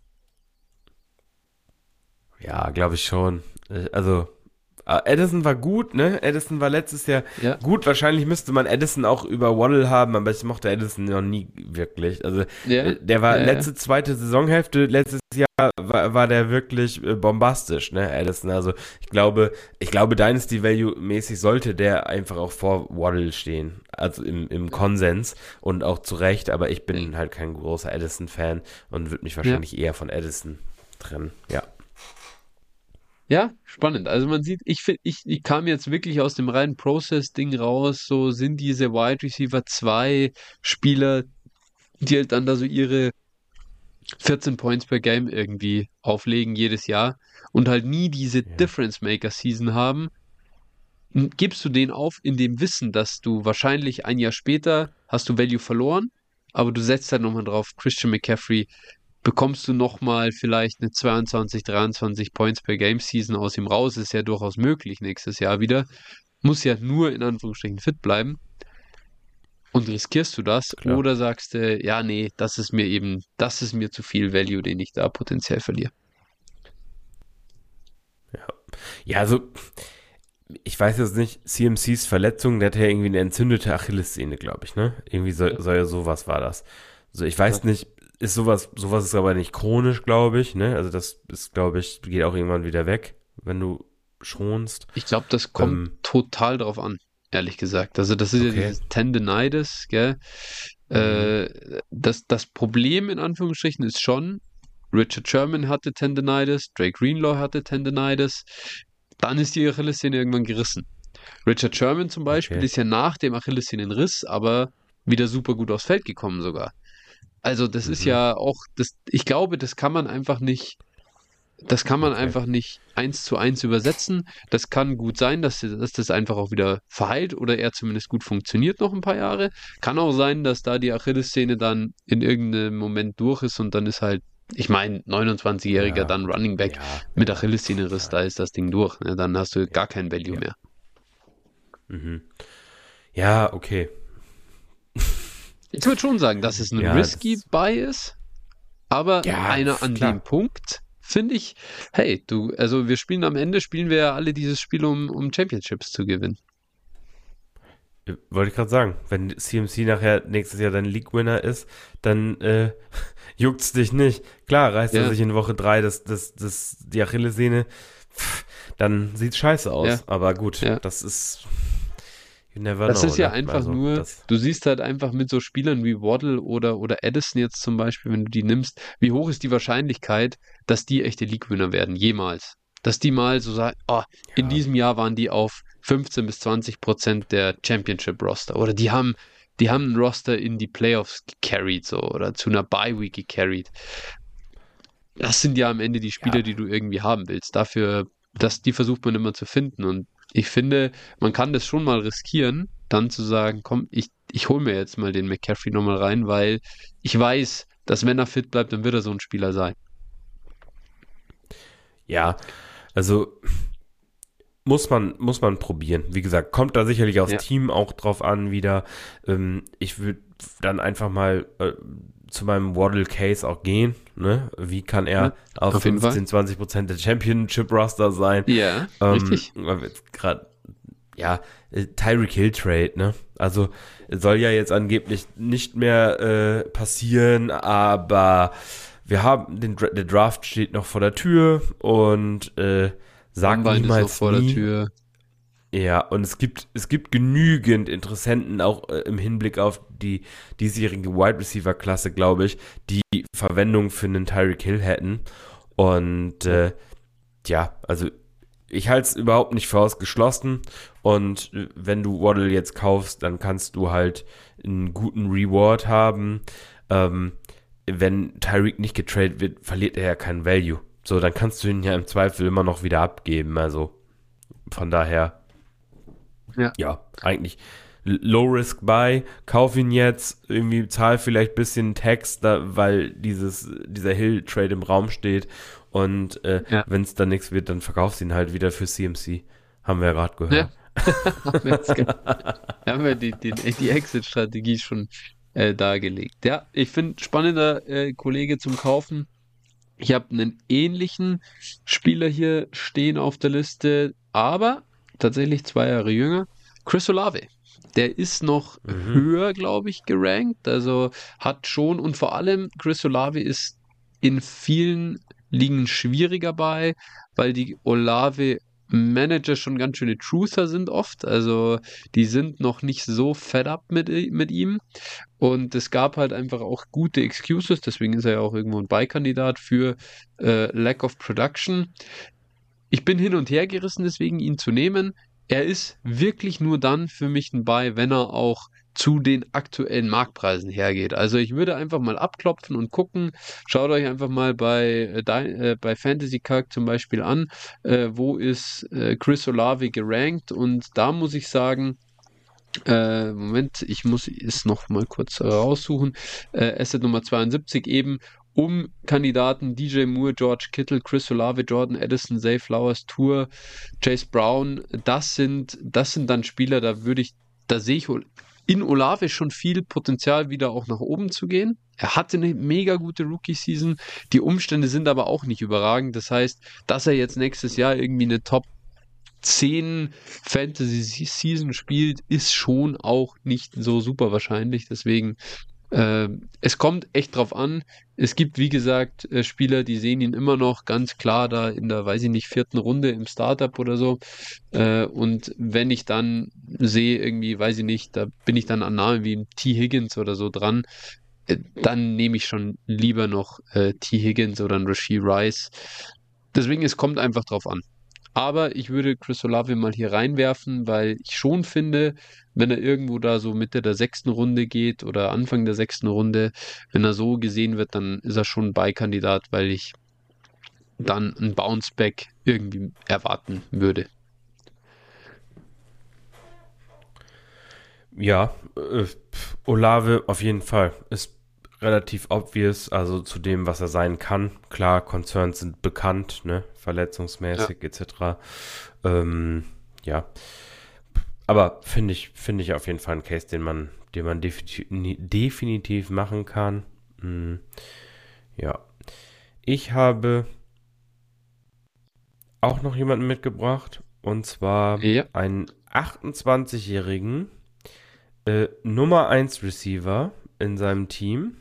Ja, glaube ich schon. Also, Addison war gut, ne? Addison war letztes Jahr Ja, gut. Wahrscheinlich müsste man Addison auch über Waddle haben, aber ich mochte Addison noch nie wirklich. Also, ja, der war ja, ja. letzte, zweite Saisonhälfte, letztes Jahr war der wirklich bombastisch, ne? Addison. Also, ich glaube, Dynasty Value mäßig sollte der einfach auch vor Waddle stehen. Also im Konsens und auch zu Recht, aber ich bin halt kein großer Addison-Fan und würde mich Ja, wahrscheinlich eher von Addison trennen. Ja. ja, spannend. Also man sieht, ich kam jetzt wirklich aus dem reinen Process-Ding raus. So sind diese Wide Receiver 2 Spieler, die halt dann da so ihre 14 Points per Game irgendwie auflegen jedes Jahr und halt nie diese Ja. Difference Maker Season haben. Gibst du den auf in dem Wissen, dass du wahrscheinlich ein Jahr später hast du Value verloren, aber du setzt halt nochmal drauf, Christian McCaffrey, bekommst du nochmal vielleicht eine 22, 23 Points per Game Season aus ihm raus, ist ja durchaus möglich nächstes Jahr wieder, muss ja nur in Anführungsstrichen fit bleiben und riskierst du das Klar. oder sagst du, ja, nee, das ist mir zu viel Value, den ich da potenziell verliere. Ja, also ich weiß jetzt nicht, CMCs Verletzung, der hatte ja irgendwie eine entzündete Achillessehne, glaube ich, ne? Irgendwie soll ja sowas war das. Also ich Ja. weiß nicht, ist sowas ist aber nicht chronisch, glaube ich, ne? Also das ist, glaube ich, geht auch irgendwann wieder weg, wenn du schonst. Ich glaube, das kommt Ähm, total drauf an, ehrlich gesagt. Also das ist ja okay. dieses Tendinitis, gell? Mhm. Das Problem in Anführungsstrichen ist schon, Richard Sherman hatte Tendinitis, Drake Greenlaw hatte Tendinitis, dann ist die Achillessehne irgendwann gerissen. Richard Sherman zum Beispiel Okay. ist ja nach dem Achillessehnenriss aber wieder super gut aufs Feld gekommen sogar. Also das ist Mhm. ja auch, ich glaube, das kann man Okay. einfach nicht eins zu eins übersetzen. Das kann gut sein, dass das einfach auch wieder verheilt oder er zumindest gut funktioniert noch ein paar Jahre. Kann auch sein, dass da die Achillessehne dann in irgendeinem Moment durch ist und dann ist halt Ich meine, 29-Jähriger, Ja, dann Running Back ja, mit ja, Achillessehnenriss, da total. ist das Ding durch. Ne? Dann hast du gar kein Value Ja. mehr. Mhm. Ja, okay. Ich würde schon sagen, dass es ein Ja, risky das, Buy ist, aber ja, einer an dem klar. Punkt finde ich, hey, also am Ende spielen wir ja alle dieses Spiel, um Championships zu gewinnen. Wollte ich gerade sagen, wenn CMC nachher nächstes Jahr dein League-Winner ist, dann juckt's dich nicht. Klar, reißt er Ja, sich in Woche 3 die Achillessehne, dann sieht's scheiße ja, aus. Aber gut, ja. das ist, you never Das know, ist ja ne? einfach Also, nur, das, du siehst halt einfach mit so Spielern wie Waddle oder Addison jetzt zum Beispiel, wenn du die nimmst, wie hoch ist die Wahrscheinlichkeit, dass die echte League-Winner werden, jemals? Dass die mal so sagen, oh, in ja, diesem Jahr waren die auf 15 bis 20% der Championship-Roster oder die haben einen Roster in die Playoffs gecarried so oder zu einer Bye-Week gecarried. Das sind ja am Ende die ja, Spieler, die du irgendwie haben willst. Die versucht man immer zu finden. Und ich finde, man kann das schon mal riskieren, dann zu sagen, komm, ich hole mir jetzt mal den McCaffrey nochmal rein, weil ich weiß, dass wenn er fit bleibt, dann wird er so ein Spieler sein. ja, also muss man probieren. Wie gesagt, kommt da sicherlich aufs Ja, Team auch drauf an wieder. Ich würde dann einfach mal zu meinem Waddle-Case auch gehen. Ne? Wie kann ja, er auf auf jeden Fall. 15-20% der Championship-Roster sein? Ja, richtig. Weil wir jetzt gerade, ja, Tyreek Hill Trade, ne? Also soll ja jetzt angeblich nicht mehr passieren, aber wir haben der Draft steht noch vor der Tür und sag Combine ist noch niemals vor der nie. Tür. Ja, und es gibt genügend Interessenten auch im Hinblick auf die diesjährige Wide Receiver Klasse, glaube ich, die Verwendung für einen Tyreek Hill hätten. Und ja, also ich halte es überhaupt nicht für ausgeschlossen. Und wenn du Waddle jetzt kaufst, dann kannst du halt einen guten Reward haben. Ähm, wenn Tyreek nicht getradet wird, verliert er ja keinen Value. So, dann kannst du ihn ja im Zweifel immer noch wieder abgeben. Also von daher, Ja, ja, eigentlich Low Risk Buy. Kauf ihn jetzt, irgendwie zahl vielleicht ein bisschen Tax, weil dieser Hill-Trade im Raum steht. Und ja, wenn es dann nichts wird, dann verkaufst ihn halt wieder für CMC. Haben wir ja gerade ja. gehört. Haben wir die Exit-Strategie schon dargelegt. Ja, ich finde, spannender Kollege zum Kaufen. Ich habe einen ähnlichen Spieler hier stehen auf der Liste, aber tatsächlich 2 Jahre jünger. Chris Olave. Der ist noch Mhm. höher, glaube ich, gerankt. Also hat schon und vor allem Chris Olave ist in vielen Ligen schwieriger bei, weil die Olave Manager schon ganz schöne Truther sind oft. Also die sind noch nicht so fed up mit ihm. Und es gab halt einfach auch gute Excuses, deswegen ist er ja auch irgendwo ein Beikandidat für Lack of Production. Ich bin hin und her gerissen, deswegen ihn zu nehmen. Er ist wirklich nur dann für mich ein Buy, wenn er auch zu den aktuellen Marktpreisen hergeht. Also ich würde einfach mal abklopfen und gucken. Schaut euch einfach mal bei Fantasy Calc zum Beispiel an, wo ist Chris Olave gerankt. Und da muss ich sagen, Moment, ich muss es noch mal kurz raussuchen. Asset Nummer 72 eben um Kandidaten DJ Moore, George Kittle, Chris Olave, Jordan Addison, Zay Flowers, Tour, Chase Brown. Das sind dann Spieler, da sehe ich in Olave schon viel Potenzial wieder auch nach oben zu gehen. Er hatte eine mega gute Rookie-Season. Die Umstände sind aber auch nicht überragend. Das heißt, dass er jetzt nächstes Jahr irgendwie eine Top 10 Fantasy Season spielt, ist schon auch nicht so super wahrscheinlich. Deswegen, es kommt echt drauf an. Es gibt, wie gesagt, Spieler, die sehen ihn immer noch ganz klar da in der, weiß ich nicht, 4. Runde im Startup oder so. Und wenn ich dann sehe, irgendwie, weiß ich nicht, da bin ich dann an Namen wie T. Higgins oder so dran, dann nehme ich schon lieber noch T. Higgins oder ein Rashee Rice. Deswegen, es kommt einfach drauf an. Aber ich würde Chris Olave mal hier reinwerfen, weil ich schon finde, wenn er irgendwo da so Mitte der 6. Runde geht oder Anfang der 6. Runde, wenn er so gesehen wird, dann ist er schon ein Beikandidat, weil ich dann ein Bounceback irgendwie erwarten würde. Ja, Olave auf jeden Fall. Ist relativ obvious, also zu dem, was er sein kann. Klar, Concerns sind bekannt, ne, Ja, verletzungsmäßig etc. Ja, aber finde ich auf jeden Fall einen Case, den man definitiv machen kann. Ja, ich habe auch noch jemanden mitgebracht und zwar ja. einen 28-jährigen Nummer 1 Receiver in seinem Team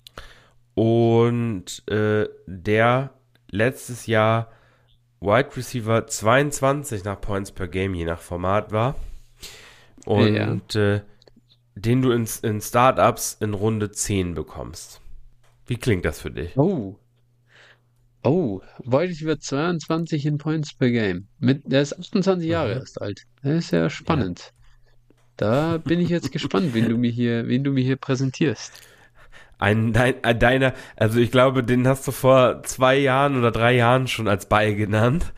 und der letztes Jahr Wide Receiver 22 nach Points per Game, je nach Format war. Ja. Und den du in Startups in Runde 10 bekommst. Wie klingt das für dich? Oh, oh, Wide Receiver 22 in Points per Game. Der ist 28 Jahre Mhm. erst alt. Das ist ja Ja. spannend. Da bin ich jetzt gespannt, wen du mir hier präsentierst. Deiner, also ich glaube, den hast du vor 2 Jahren oder 3 Jahren schon als Buy genannt.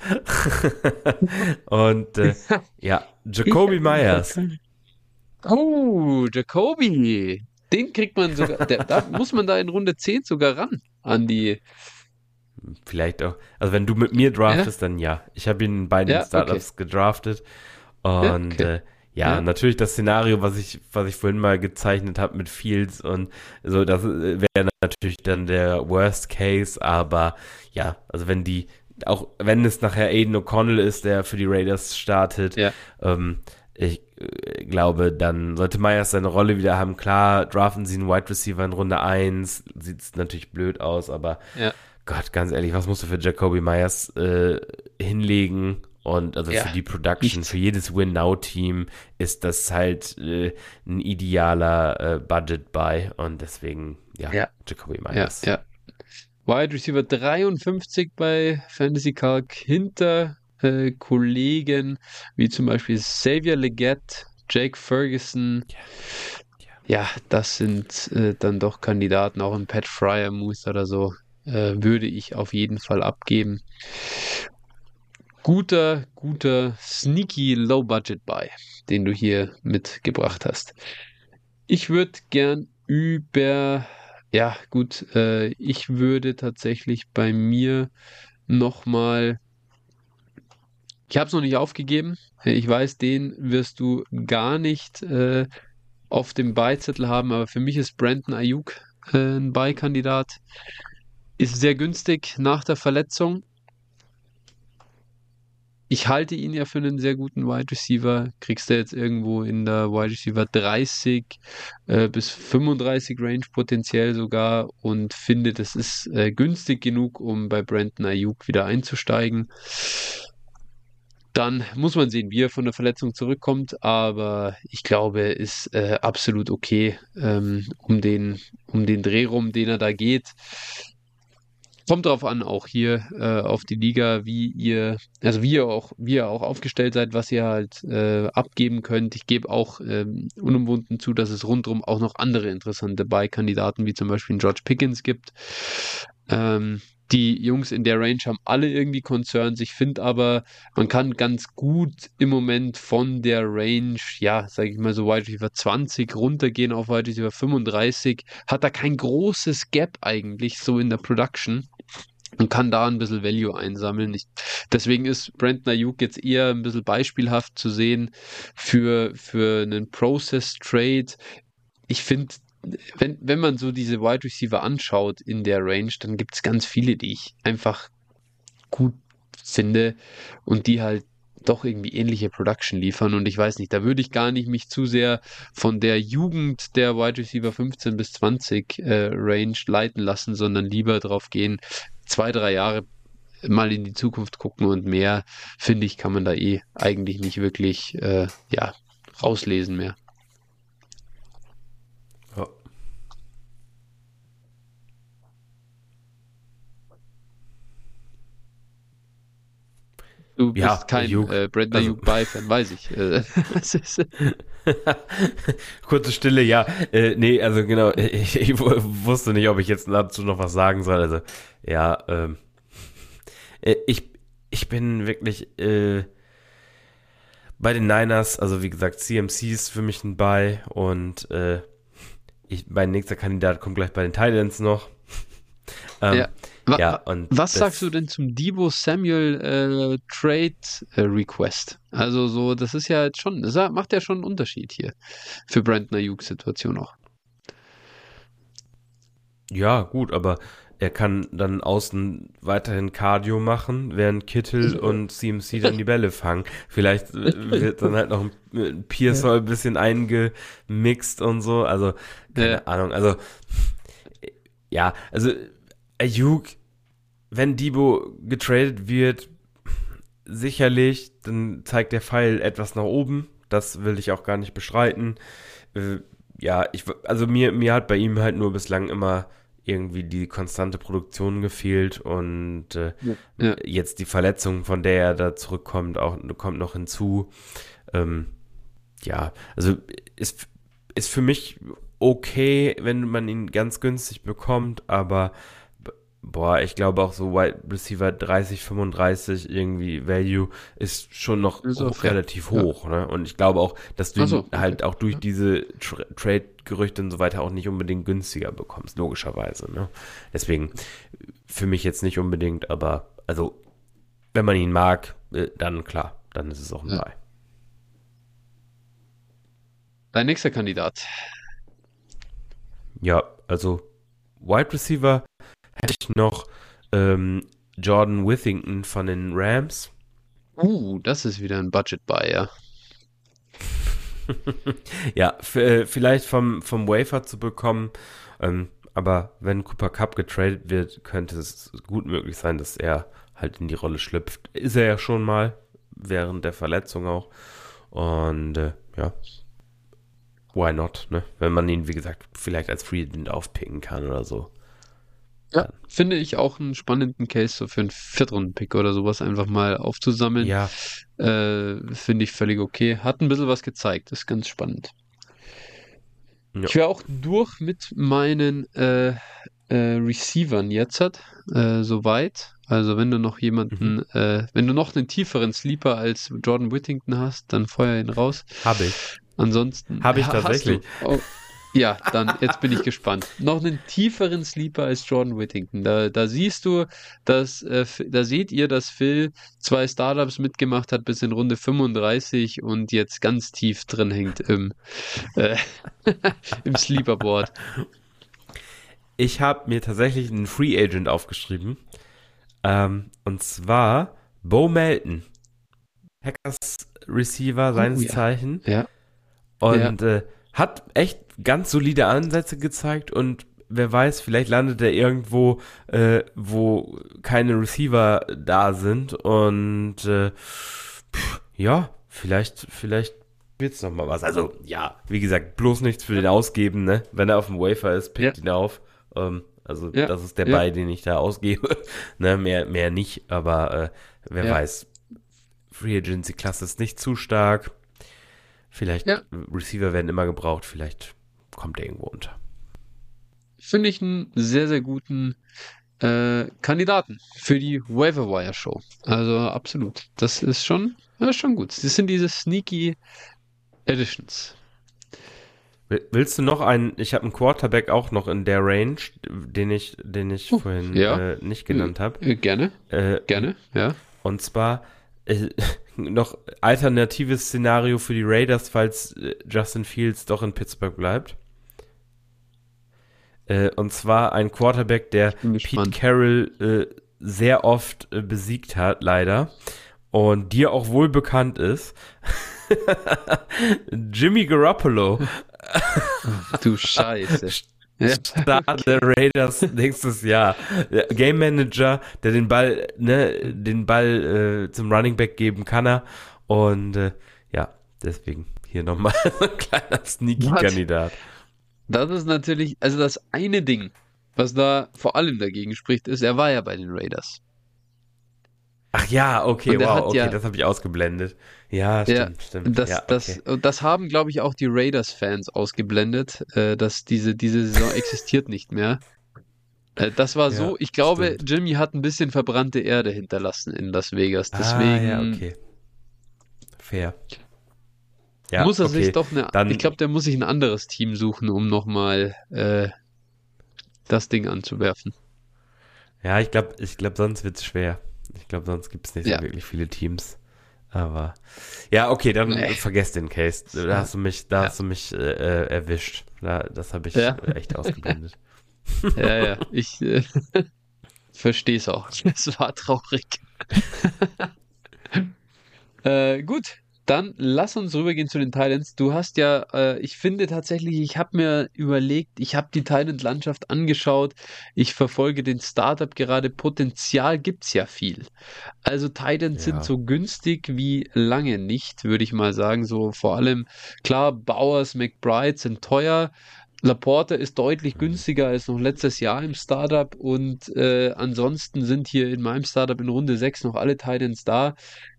Und ja, Ich Jacoby habe ihn vor Myers. keine. Oh, Jacoby. Den kriegt man sogar, da muss man da in Runde 10 sogar ran an die. Vielleicht auch. Also wenn du mit mir Ja, draftest, dann ja. Ich habe ihn in beiden ja, okay. Startups gedraftet. Ja, Und okay. ja, Ja, natürlich das Szenario, was ich vorhin mal gezeichnet habe mit Fields und so, das wäre natürlich dann der Worst Case, aber ja, also auch wenn es nachher Aiden O'Connell ist, der für die Raiders startet, ja, ich glaube, dann sollte Myers seine Rolle wieder haben. Klar, draften sie einen Wide Receiver in Runde 1, sieht es natürlich blöd aus, aber ja, Gott, ganz ehrlich, was musst du für Jacoby Myers hinlegen? Und also für ja. die Production, für Nichts. jedes Win-Now-Team ist das halt ein idealer Budget-Buy. Und deswegen, ja, Ja, Jacoby ja, Myers. ja. Wide Receiver 53 bei Fantasy Calc hinter Kollegen wie zum Beispiel Xavier Legette, Jake Ferguson. Ja, ja. Ja, das sind dann doch Kandidaten, auch ein Pat Fryermuth oder so, würde ich auf jeden Fall abgeben. Guter sneaky Low-Budget-Buy, den du hier mitgebracht hast. Ich würde gern ja gut, ich würde tatsächlich bei mir nochmal, ich habe es noch nicht aufgegeben. Ich weiß, den wirst du gar nicht auf dem Beizettel haben, aber für mich ist Brandon Ayuk ein Beikandidat. Ist sehr günstig nach der Verletzung. Ich halte ihn ja für einen sehr guten Wide Receiver. Kriegst du jetzt irgendwo in der Wide Receiver 30 bis 35 Range potenziell sogar und finde, das ist günstig genug, um bei Brandon Ayuk wieder einzusteigen. Dann muss man sehen, wie er von der Verletzung zurückkommt, aber ich glaube, ist absolut okay, um den Dreh rum, den er da geht. Kommt drauf an, auch hier auf die Liga, also wie ihr auch aufgestellt seid, was ihr halt abgeben könnt. Ich gebe auch unumwunden zu, dass es rundherum auch noch andere interessante Beikandidaten, wie zum Beispiel einen George Pickens gibt. Die Jungs in der Range haben alle irgendwie Concerns. Ich finde aber, man kann ganz gut im Moment von der Range, ja, sage ich mal so Wide Receiver 20 runtergehen auf Wide Receiver 35. Hat da kein großes Gap eigentlich so in der Production und kann da ein bisschen Value einsammeln. Deswegen ist Brandon Ayuk jetzt eher ein bisschen beispielhaft zu sehen für einen Process Trade. Ich finde, wenn man so diese Wide Receiver anschaut in der Range, dann gibt es ganz viele, die ich einfach gut finde und die halt doch irgendwie ähnliche Production liefern. Und ich weiß nicht, da würde ich gar nicht mich zu sehr von der Jugend der Wide Receiver 15 bis 20 Range leiten lassen, sondern lieber drauf gehen, 2, 3 Jahre mal in die Zukunft gucken und mehr, finde ich, kann man da eigentlich nicht wirklich ja, rauslesen mehr. Ja, Du bist ja, kein Ayuk. Brandon Also, Ayuk-Buy-Fan, weiß ich. Das ist, kurze Stille, ja. Nee, also genau, ich wusste nicht, ob ich jetzt dazu noch was sagen soll. Also, ja, ich bin wirklich bei den Niners, also wie gesagt, CMC ist für mich ein Buy und Mein nächster Kandidat kommt gleich bei den Titans noch. Ja. Und Was sagst du denn zum Deebo Samuel Trade Request? Also so, das ist ja jetzt schon, das macht ja schon einen Unterschied hier für Brandon Ayuks Situation auch. Ja, gut, aber er kann dann außen weiterhin Cardio machen, während Kittel und CMC dann die Bälle fangen. Vielleicht wird dann halt noch ein Pearsall ein bisschen eingemixt und so. Also, keine Ahnung. Also, ja, also Ayuk, wenn Deebo getradet wird, sicherlich, dann zeigt der Pfeil etwas nach oben. Das will ich auch gar nicht bestreiten. Also mir hat bei ihm halt nur bislang immer irgendwie die konstante Produktion gefehlt und jetzt die Verletzung, von der er da zurückkommt, kommt noch hinzu. Also ist für mich okay, wenn man ihn ganz günstig bekommt, aber ich glaube auch so Wide Receiver 30, 35 irgendwie Value ist schon noch relativ hoch. Ne? Und ich glaube auch, dass du ihn halt auch durch diese Trade-Gerüchte und so weiter auch nicht unbedingt günstiger bekommst, logischerweise. Ne? Deswegen für mich jetzt nicht unbedingt, aber also wenn man ihn mag, dann klar, dann ist es auch ein Buy. Dein nächster Kandidat. Ja, also Wide Receiver hätte ich noch Jordan Whittington von den Rams. Das ist wieder ein Budget-Buy, ja. Ja, vielleicht vom Wafer zu bekommen, aber wenn Cooper Kupp getradet wird, könnte es gut möglich sein, dass er halt in die Rolle schlüpft. Ist er ja schon mal, während der Verletzung auch. Und why not, ne? Wenn man ihn, wie gesagt, vielleicht als Free Agent aufpicken kann oder so. Ja, finde ich auch einen spannenden Case, so für einen Viertrunden-Pick oder sowas einfach mal aufzusammeln. Ja. Finde ich völlig okay. Hat ein bisschen was gezeigt, ist ganz spannend. Ja. Ich wäre auch durch mit meinen Receivern jetzt soweit. Also wenn du noch jemanden, wenn du noch einen tieferen Sleeper als Jordan Whittington hast, dann feuer ihn raus. Habe ich. Ansonsten. Habe ich tatsächlich. Ja, dann, jetzt bin ich gespannt. Noch einen tieferen Sleeper als Jordan Whittington. Da siehst du, da seht ihr, dass Phil 2 Startups mitgemacht hat bis in Runde 35 und jetzt ganz tief drin hängt im Sleeperboard. Ich habe mir tatsächlich einen Free Agent aufgeschrieben. Und zwar Bo Melton. Packers Receiver seines Zeichen. Ja. Und hat echt ganz solide Ansätze gezeigt und wer weiß, vielleicht landet er irgendwo, wo keine Receiver da sind und vielleicht wird's noch mal was. Also ja, wie gesagt, bloß nichts für den ausgeben, ne? Wenn er auf dem Wafer ist, pickt ihn auf. Das ist der Buy, den ich da ausgebe. Ne? Mehr nicht, aber wer weiß. Free Agency Klasse ist nicht zu stark. Vielleicht, Receiver werden immer gebraucht, vielleicht kommt er irgendwo unter. Finde ich einen sehr, sehr guten Kandidaten für die Waiver Wire Show. Also absolut. Das ist schon gut. Das sind diese sneaky Editions. Willst du noch ich habe einen Quarterback auch noch in der Range, den ich vorhin nicht genannt habe. Gerne, ja. Und zwar noch alternatives Szenario für die Raiders, falls Justin Fields doch in Pittsburgh bleibt. Und zwar ein Quarterback, der Pete Carroll sehr oft besiegt hat, leider. Und dir auch wohl bekannt ist. Jimmy Garoppolo. Ach, du Scheiße. Start der Raiders nächstes Jahr. Der Game Manager, der den Ball zum Running Back geben kann. Und deswegen hier nochmal ein kleiner Sneaky-Kandidat. Das ist natürlich, also das eine Ding, was da vor allem dagegen spricht, ist, er war ja bei den Raiders. Ach ja, okay, das habe ich ausgeblendet. Ja, stimmt. Das haben, glaube ich, auch die Raiders-Fans ausgeblendet, dass diese Saison existiert nicht mehr. Das war so, ich glaube, stimmt. Jimmy hat ein bisschen verbrannte Erde hinterlassen in Las Vegas. Deswegen. Okay. Fair. Ja, muss er sich okay. doch ich Dann, glaube, der muss sich ein anderes Team suchen, um nochmal das Ding anzuwerfen. ja, ich glaube, sonst wird's schwer. Ich glaube, sonst gibt es nicht so Ja, wirklich viele Teams. Aber ja, okay, dann nee. vergesst den Case. Da Ja, hast du mich erwischt. Das habe ich ja, echt ausgeblendet. ja. Ich verstehe es auch. Es war traurig. Gut, dann lass uns rübergehen zu den Titans. Du hast ja, ich finde tatsächlich, ich habe mir überlegt, ich habe die Titan-Landschaft angeschaut, ich verfolge den Startup gerade, Potenzial gibt's ja viel. Also Titans sind Ja. so günstig wie lange nicht, würde ich mal sagen. So vor allem, klar, Bowers, McBride sind teuer. Laporte ist deutlich Hm. günstiger als noch letztes Jahr im Startup und ansonsten sind hier in meinem Startup in Runde 6 noch alle Titans da.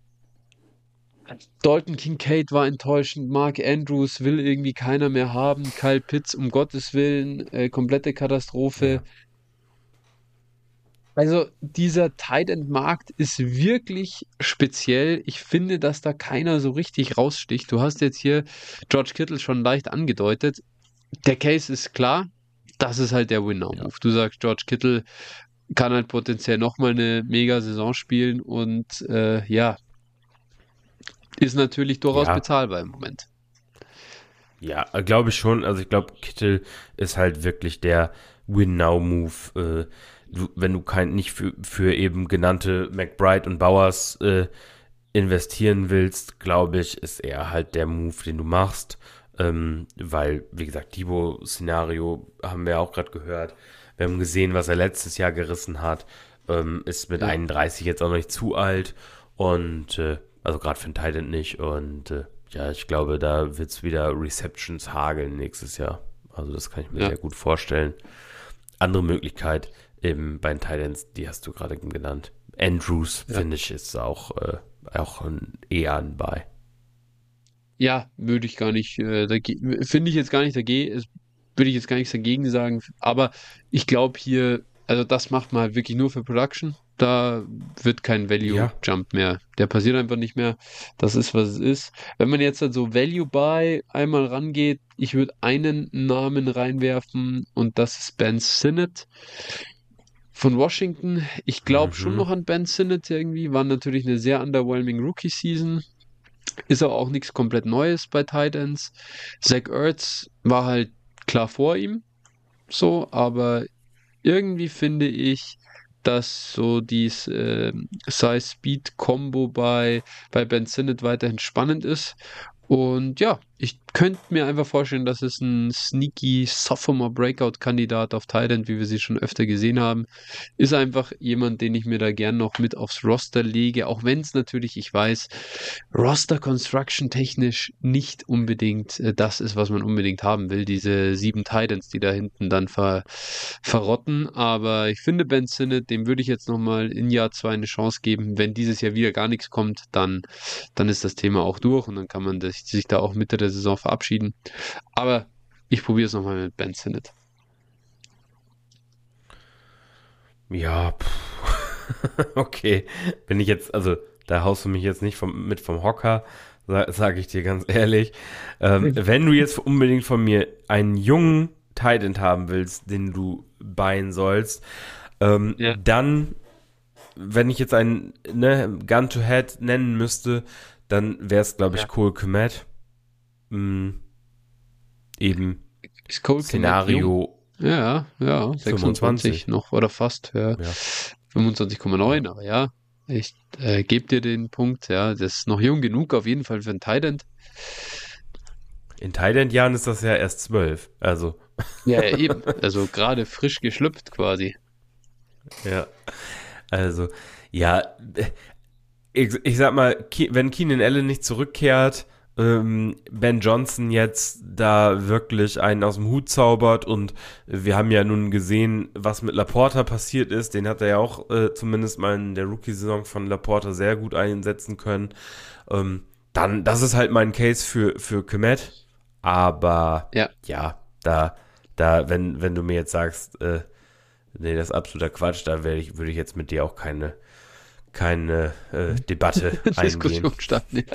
Dalton Kincaid war enttäuschend, Mark Andrews will irgendwie keiner mehr haben, Kyle Pitts, um Gottes Willen, komplette Katastrophe. Ja. Also dieser Tight End Markt ist wirklich speziell. Ich finde, dass da keiner so richtig raussticht. Du hast jetzt hier George Kittle schon leicht angedeutet. Der Case ist klar. Das ist halt der Ja. Win-Now-Move. Du sagst, George Kittle kann halt potenziell nochmal eine Mega-Saison spielen und ja, ist natürlich durchaus Ja, bezahlbar im Moment. ja, glaube ich schon. Also ich glaube, Kittel ist halt wirklich der Win-Now-Move. Wenn du nicht für eben genannte McBride und Bowers investieren willst, glaube ich, ist er halt der Move, den du machst. Weil, wie gesagt, Debo-Szenario haben wir auch gerade gehört. Wir haben gesehen, was er letztes Jahr gerissen hat. Ist mit Ja. 31 jetzt auch noch nicht zu alt. Und also gerade für einen Tight End nicht. Und ja, ich glaube, da wird es wieder Receptions hageln nächstes Jahr. Also das kann ich mir Ja, sehr gut vorstellen. Andere Möglichkeit eben bei den Tight Ends, die hast du gerade genannt. Andrews, ja. finde ich, ist auch eher ein Buy. Ja, würde ich gar nicht, finde ich jetzt gar nicht dagegen, würde ich jetzt gar nichts dagegen sagen, aber ich glaube hier, also das macht man halt wirklich nur für Production. Da wird kein Value Ja. Jump mehr. Der passiert einfach nicht mehr. Das ist, was es ist. Wenn man jetzt halt so Value Buy einmal rangeht, ich würde einen Namen reinwerfen und das ist Ben Sinnott von Washington. Ich glaube schon Mhm. noch an Ben Sinnott irgendwie. War natürlich eine sehr underwhelming Rookie-Season. Ist aber auch nichts komplett Neues bei Titans. Zach Ertz war halt klar vor ihm, so, aber irgendwie finde ich, dass so dieses Size-Speed-Kombo bei Ben Sinnott weiterhin spannend ist. Und ja, ich könnte mir einfach vorstellen, dass es ein sneaky Sophomore-Breakout-Kandidat auf Tight End, wie wir sie schon öfter gesehen haben, ist einfach jemand, den ich mir da gern noch mit aufs Roster lege, auch wenn es natürlich, ich weiß, Roster Construction technisch nicht unbedingt das ist, was man unbedingt haben will, diese 7 Titans, die da hinten dann verrotten, aber ich finde Ben Sinnott, dem würde ich jetzt nochmal in Jahr 2 eine Chance geben. Wenn dieses Jahr wieder gar nichts kommt, dann ist das Thema auch durch und dann kann man sich da auch Mitte der Saison verabschieden. Aber ich probiere es nochmal mit Ben Sinnott. Ja, okay. Bin ich jetzt, also da haust du mich jetzt nicht vom Hocker, sage ich dir ganz ehrlich. Wenn du jetzt unbedingt von mir einen jungen Tight End haben willst, den du beien sollst, Ja, dann, wenn ich jetzt einen Gun to Head nennen müsste, dann wäre es, glaube ich, ja. Cole Kmet. Mm, eben Ist Cole Kmet jung? Szenario Ja, 26 25. noch oder fast, ja. Ja, ja. 25,9, aber ja, ich gebe dir den Punkt, ja, das ist noch jung genug auf jeden Fall für einen Tight End. In Thailand-Jahren ist das ja erst 12. Also, Ja, eben, also gerade frisch geschlüpft quasi. ja. Also, ja, ich sag mal, wenn Keenan Allen nicht zurückkehrt, Ben Johnson jetzt da wirklich einen aus dem Hut zaubert und wir haben ja nun gesehen, was mit Laporta passiert ist, den hat er ja auch zumindest mal in der Rookie-Saison von Laporta sehr gut einsetzen können. Dann, das ist halt mein Case für Kmet, aber Ja, ja, wenn du mir jetzt sagst, nee, das ist absoluter Quatsch, da würde ich jetzt mit dir auch keine Debatte eingehen. Diskussion starten, ja.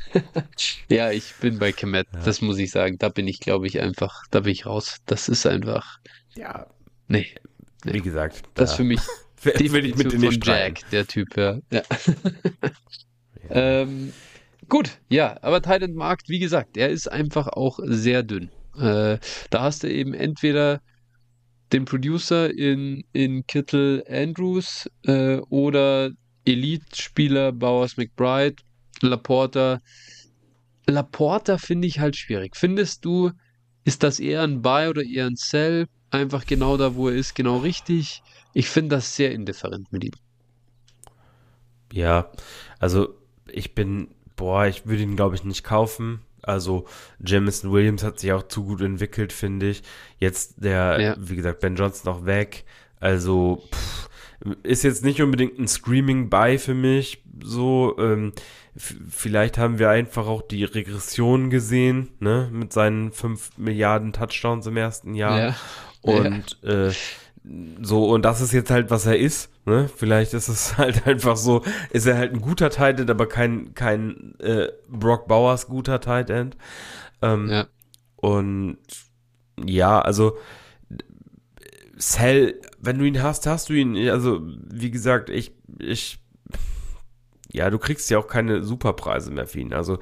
Ja, ich bin bei Kemet, Ja, das muss ich sagen. Da bin ich, glaube ich, einfach, da bin ich raus. Das ist einfach, ja, nee, nee. wie gesagt, Das ist da für mich will ich mit Definition dir nicht von streiten. Jack, der Typ, ja. Ja. Ja, Ähm, gut, ja, aber Titan-Markt, wie gesagt, der ist einfach auch sehr dünn. Da hast du eben entweder den Producer in Kittle Andrews oder Elite-Spieler Bowers McBride, Laporta. Laporta finde ich halt schwierig. Findest du, ist das eher ein Buy oder eher ein Sell? Einfach genau da, wo er ist, genau richtig. Ich finde das sehr indifferent mit ihm. ja, also ich würde ihn glaube ich nicht kaufen. Also Jamison Williams hat sich auch zu gut entwickelt, finde ich. Jetzt Ja, wie gesagt, Ben Johnson noch weg. Also ist jetzt nicht unbedingt ein Screaming Buy für mich. So, vielleicht haben wir einfach auch die Regression gesehen, ne, mit seinen 5 Milliarden Touchdowns im ersten Jahr. ja, ja, Und und das ist jetzt halt, was er ist. Ne? Vielleicht ist es halt einfach so, ist er halt ein guter Tight End, aber kein Brock Bowers guter Tight End. Ähm, ja. und ja, also Sell, wenn du ihn hast, hast du ihn. Also, wie gesagt, ja, du kriegst ja auch keine Superpreise mehr für ihn. Also,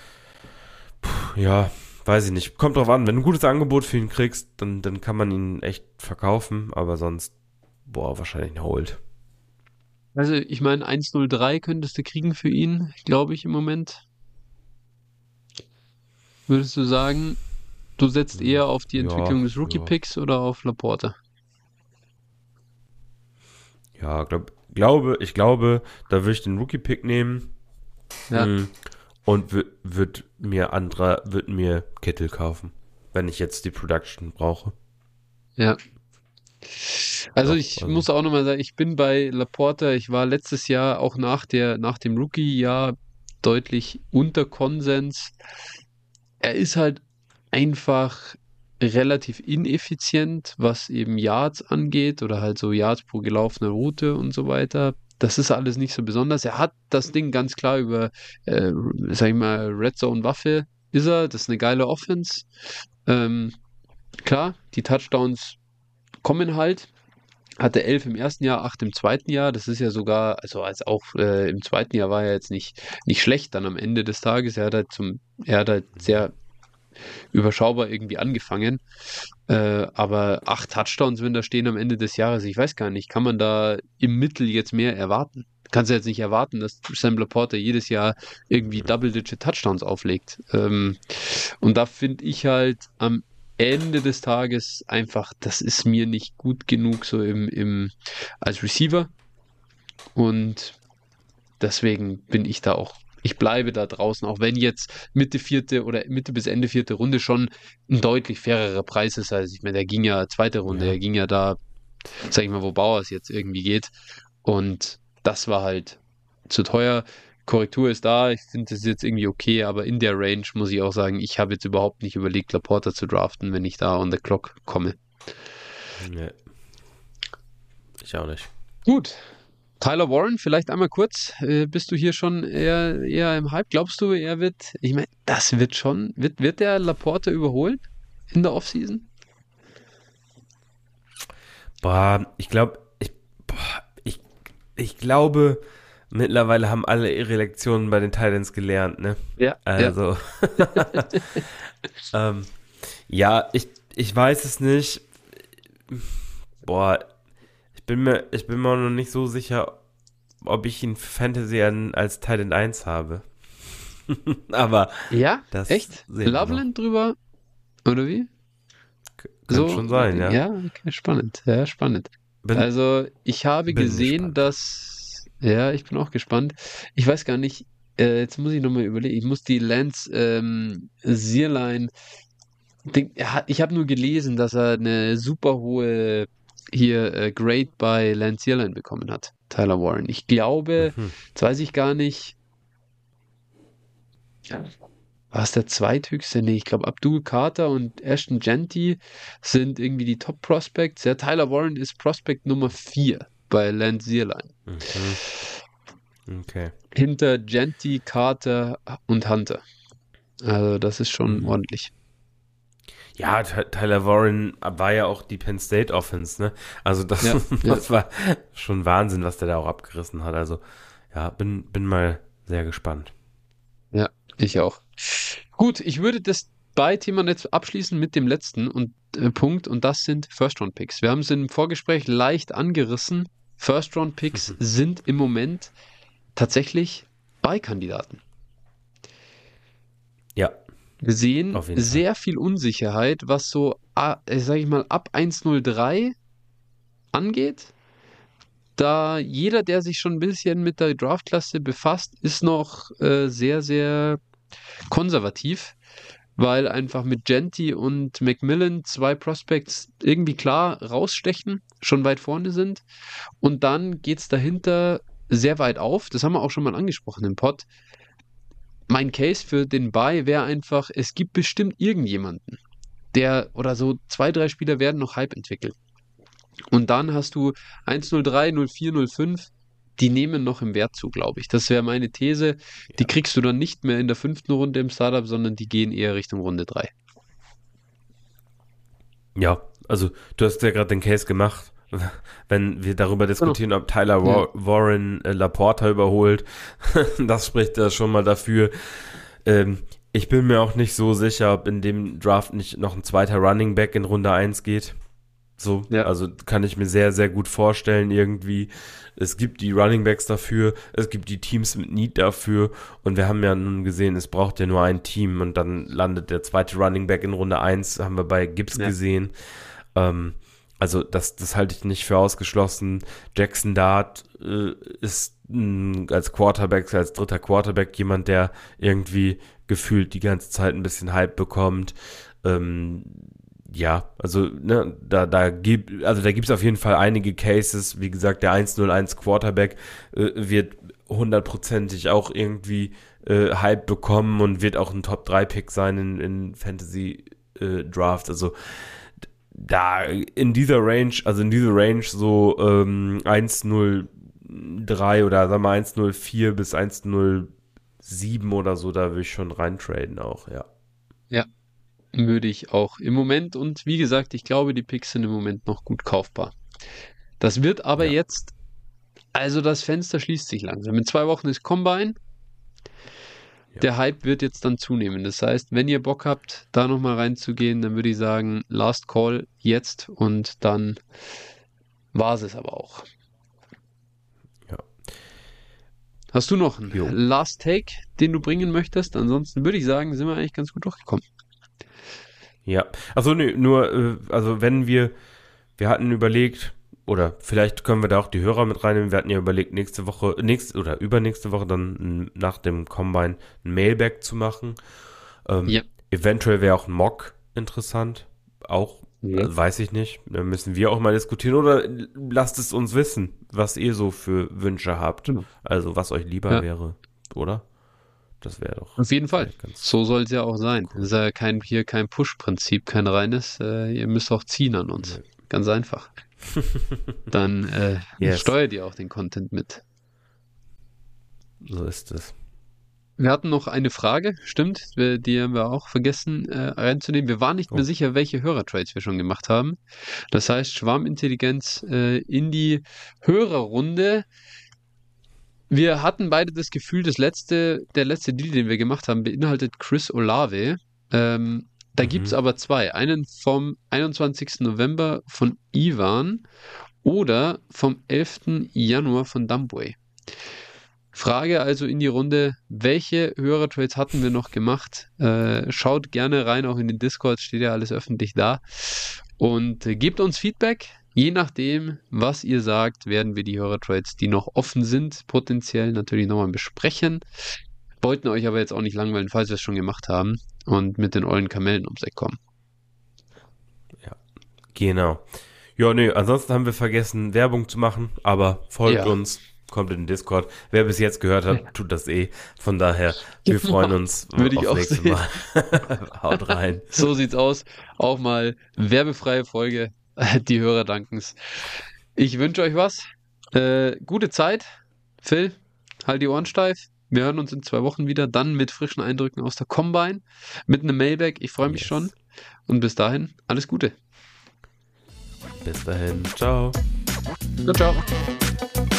ja, weiß ich nicht. Kommt drauf an, wenn du ein gutes Angebot für ihn kriegst, dann kann man ihn echt verkaufen, aber sonst, boah, wahrscheinlich ein Hold. Also, ich meine, 1,03 könntest du kriegen für ihn, glaube ich, im Moment. Würdest du sagen, du setzt Hm, eher auf die ja, Entwicklung des ja, Rookie-Picks oder auf Laporta? ja, ich glaube, da würde ich den Rookie-Pick nehmen. Ja, Hm, und wird mir Kittel kaufen, wenn ich jetzt die Production brauche. ja. Also Doch, ich also. muss auch nochmal sagen, ich bin bei Laporta. Ich war letztes Jahr auch nach dem Rookie-Jahr deutlich unter Konsens. Er ist halt einfach relativ ineffizient, was eben Yards angeht oder halt so Yards pro gelaufene Route und so weiter. Das ist alles nicht so besonders. Er hat das Ding ganz klar über, sag ich mal, Red Zone Waffe ist er. Das ist eine geile Offense. Ähm, klar, die Touchdowns kommen halt. Hatte 11 im ersten Jahr, 8 im zweiten Jahr. Das ist ja sogar, also als auch im zweiten Jahr war er jetzt nicht schlecht dann am Ende des Tages. Er hat halt sehr überschaubar irgendwie angefangen. Aber 8 Touchdowns, wenn da stehen am Ende des Jahres, ich weiß gar nicht, kann man da im Mittel jetzt mehr erwarten? Kannst du jetzt nicht erwarten, dass Sam Laporta jedes Jahr irgendwie Double-Digit Touchdowns auflegt. Und da finde ich halt am Ende des Tages einfach, das ist mir nicht gut genug so als Receiver. Und deswegen bin ich da auch, ich bleibe da draußen, auch wenn jetzt Mitte vierte oder Mitte bis Ende vierte Runde schon ein deutlich fairerer Preis ist. Also ich meine, der ging ja zweite Runde, Ja. er ging ja da, sag ich mal, wo Bauers jetzt irgendwie geht. Und das war halt zu teuer. Korrektur ist da, ich finde das jetzt irgendwie okay, aber in der Range muss ich auch sagen, ich habe jetzt überhaupt nicht überlegt, Laporta zu draften, wenn ich da on the clock komme. Nee, ich auch nicht. Gut, Tyler Warren, vielleicht einmal kurz. Bist du hier schon eher im Hype? Glaubst du, ich meine, das wird schon, wird der Laporte überholt in der Offseason? Boah, ich glaube, mittlerweile haben alle ihre Lektionen bei den Titans gelernt, ne? Ja, ja. Also, ähm, ja, ich weiß es nicht. Boah, ich bin mir auch noch nicht so sicher, ob ich ihn für Fantasy als Titan 1 habe. Aber Ja, das echt? sehen wir noch. Loveland drüber? Oder wie? Könnte So, schon sein, ja. ja, okay, spannend. Ja, spannend. Bin, Also, ich habe bin gesehen, gespannt. ja, ich bin auch gespannt. Ich weiß gar nicht, jetzt muss ich nochmal überlegen, ich muss die Lance Zierlein ich habe nur gelesen, dass er eine super hohe hier Grade bei Lance Zierlein bekommen hat, Tyler Warren. Ich glaube, Mhm. jetzt weiß ich gar nicht, ja, war es der zweithöchste? Nee, ich glaube Abdul Carter und Ashton Genty sind irgendwie die Top Prospects. Ja, Tyler Warren ist Prospect Nummer 4 bei Lance Zierlein. Mhm. Okay. Hinter Genty, Carter und Hunter. Also das ist schon Mhm. ordentlich. Ja, Tyler Warren war ja auch die Penn State Offense, ne? Also das, Ja, ja, das war schon Wahnsinn, was der da auch abgerissen hat. Also ja, bin mal sehr gespannt. ja, ich auch. Gut, ich würde das Thema jetzt abschließen mit dem letzten Punkt und das sind First-Round-Picks. Wir haben es im Vorgespräch leicht angerissen. First-Round-Picks sind im Moment tatsächlich Buy-Kandidaten. Ja, Wir sehen auf jeden Fall. sehr viel Unsicherheit, was so, sage ich mal, ab 1:03 angeht. Da jeder, der sich schon ein bisschen mit der Draftklasse befasst, ist noch sehr, sehr konservativ, weil einfach mit Genty und McMillan zwei Prospects irgendwie klar rausstechen, schon weit vorne sind. Und dann geht es dahinter sehr weit auf. Das haben wir auch schon mal angesprochen im Pod. Mein Case für den Buy wäre einfach, es gibt bestimmt irgendjemanden, der oder so zwei, drei Spieler werden noch Hype entwickeln. Und dann hast du 1:03, 04, 05, die nehmen noch im Wert zu, glaube ich. Das wäre meine These. Die Ja. kriegst du dann nicht mehr in der 5. Runde im Startup, sondern die gehen eher Richtung Runde 3. Ja, also du hast ja gerade den Case gemacht. Wenn wir darüber Genau. diskutieren, ob Tyler Ja. Warren Laporta überholt, das spricht ja schon mal dafür. Ich bin mir auch nicht so sicher, ob in dem Draft nicht noch ein zweiter Running Back in Runde 1 geht. So, Ja. also kann ich mir sehr, sehr gut vorstellen irgendwie. Es gibt die Running Backs dafür, es gibt die Teams mit Need dafür und wir haben ja nun gesehen, es braucht ja nur ein Team und dann landet der zweite Running Back in Runde 1, haben wir bei Gibbs Ja. gesehen. Also das halte ich nicht für ausgeschlossen. Jackson Dart ist als Quarterback, als dritter Quarterback jemand, der irgendwie gefühlt die ganze Zeit ein bisschen Hype bekommt. Ähm, ja, also ne, da gibt es auf jeden Fall einige Cases. Wie gesagt, der 101 Quarterback wird hundertprozentig auch irgendwie Hype bekommen und wird auch ein Top-3-Pick sein in Fantasy Draft. Also da in dieser Range, so 103 oder sagen wir 104 bis 107 oder so, da würde ich schon reintraden auch, ja. Ja. Würde ich auch im Moment. Und wie gesagt, ich glaube, die Picks sind im Moment noch gut kaufbar. Das wird aber Ja. jetzt, also das Fenster schließt sich langsam. In 2 Wochen ist Combine. Ja. Der Hype wird jetzt dann zunehmen. Das heißt, wenn ihr Bock habt, da nochmal reinzugehen, dann würde ich sagen, Last Call jetzt und dann war es aber auch. Ja. Hast du noch einen Jo. Last Take, den du bringen möchtest? Ansonsten würde ich sagen, sind wir eigentlich ganz gut durchgekommen. Ja. Achso, nö, nur, also wenn wir hatten überlegt, oder vielleicht können wir da auch die Hörer mit reinnehmen, wir hatten ja überlegt, oder übernächste Woche dann nach dem Combine ein Mailback zu machen. Ja. Eventuell wäre auch ein Mock interessant. Auch, Ja. weiß ich nicht. Da müssen wir auch mal diskutieren. Oder lasst es uns wissen, was ihr so für Wünsche habt. Genau. Also was euch lieber Ja. wäre, oder? Das wäre doch Auf jeden Fall. vielleicht ganz So soll es ja auch sein. cool. Das ist ja kein Push-Prinzip, kein reines. Ihr müsst auch ziehen an uns. Nee. Ganz einfach. Dann Yes, steuert ihr auch den Content mit. so ist es. Wir hatten noch eine Frage, stimmt, die haben wir auch vergessen reinzunehmen. Wir waren nicht mehr Oh. sicher, welche Hörertrades wir schon gemacht haben. Das heißt, Schwarmintelligenz in die Hörerrunde. Wir hatten beide das Gefühl, der letzte Deal, den wir gemacht haben, beinhaltet Chris Olave. Da gibt es Mhm. aber zwei. Einen vom 21. November von Ivan oder vom 11. Januar von Dumbway. Frage also in die Runde, welche Hörertrades hatten wir noch gemacht? Schaut gerne rein, auch in den Discord, steht ja alles öffentlich da. Und gebt uns Feedback. Je nachdem, was ihr sagt, werden wir die Hörertrades, die noch offen sind, potenziell natürlich nochmal besprechen. Wollten euch aber jetzt auch nicht langweilen, falls wir es schon gemacht haben und mit den ollen Kamellen ums Eck kommen. Genau. Ja, nee, ansonsten haben wir vergessen, Werbung zu machen, aber folgt Ja. uns, kommt in den Discord. Wer bis jetzt gehört hat, tut das eh. Von daher, wir freuen uns Würde ich aufs auch nächste sehen. Mal. Haut rein. So sieht's aus. Auch mal werbefreie Folge. Die Hörer danken's. Ich wünsche euch was. Gute Zeit. Phil, halt die Ohren steif. Wir hören uns in 2 Wochen wieder, dann mit frischen Eindrücken aus der Combine, mit einem Mailback. Ich freue mich schon. Und bis dahin, alles Gute. Bis dahin. Ciao. Ciao, ciao.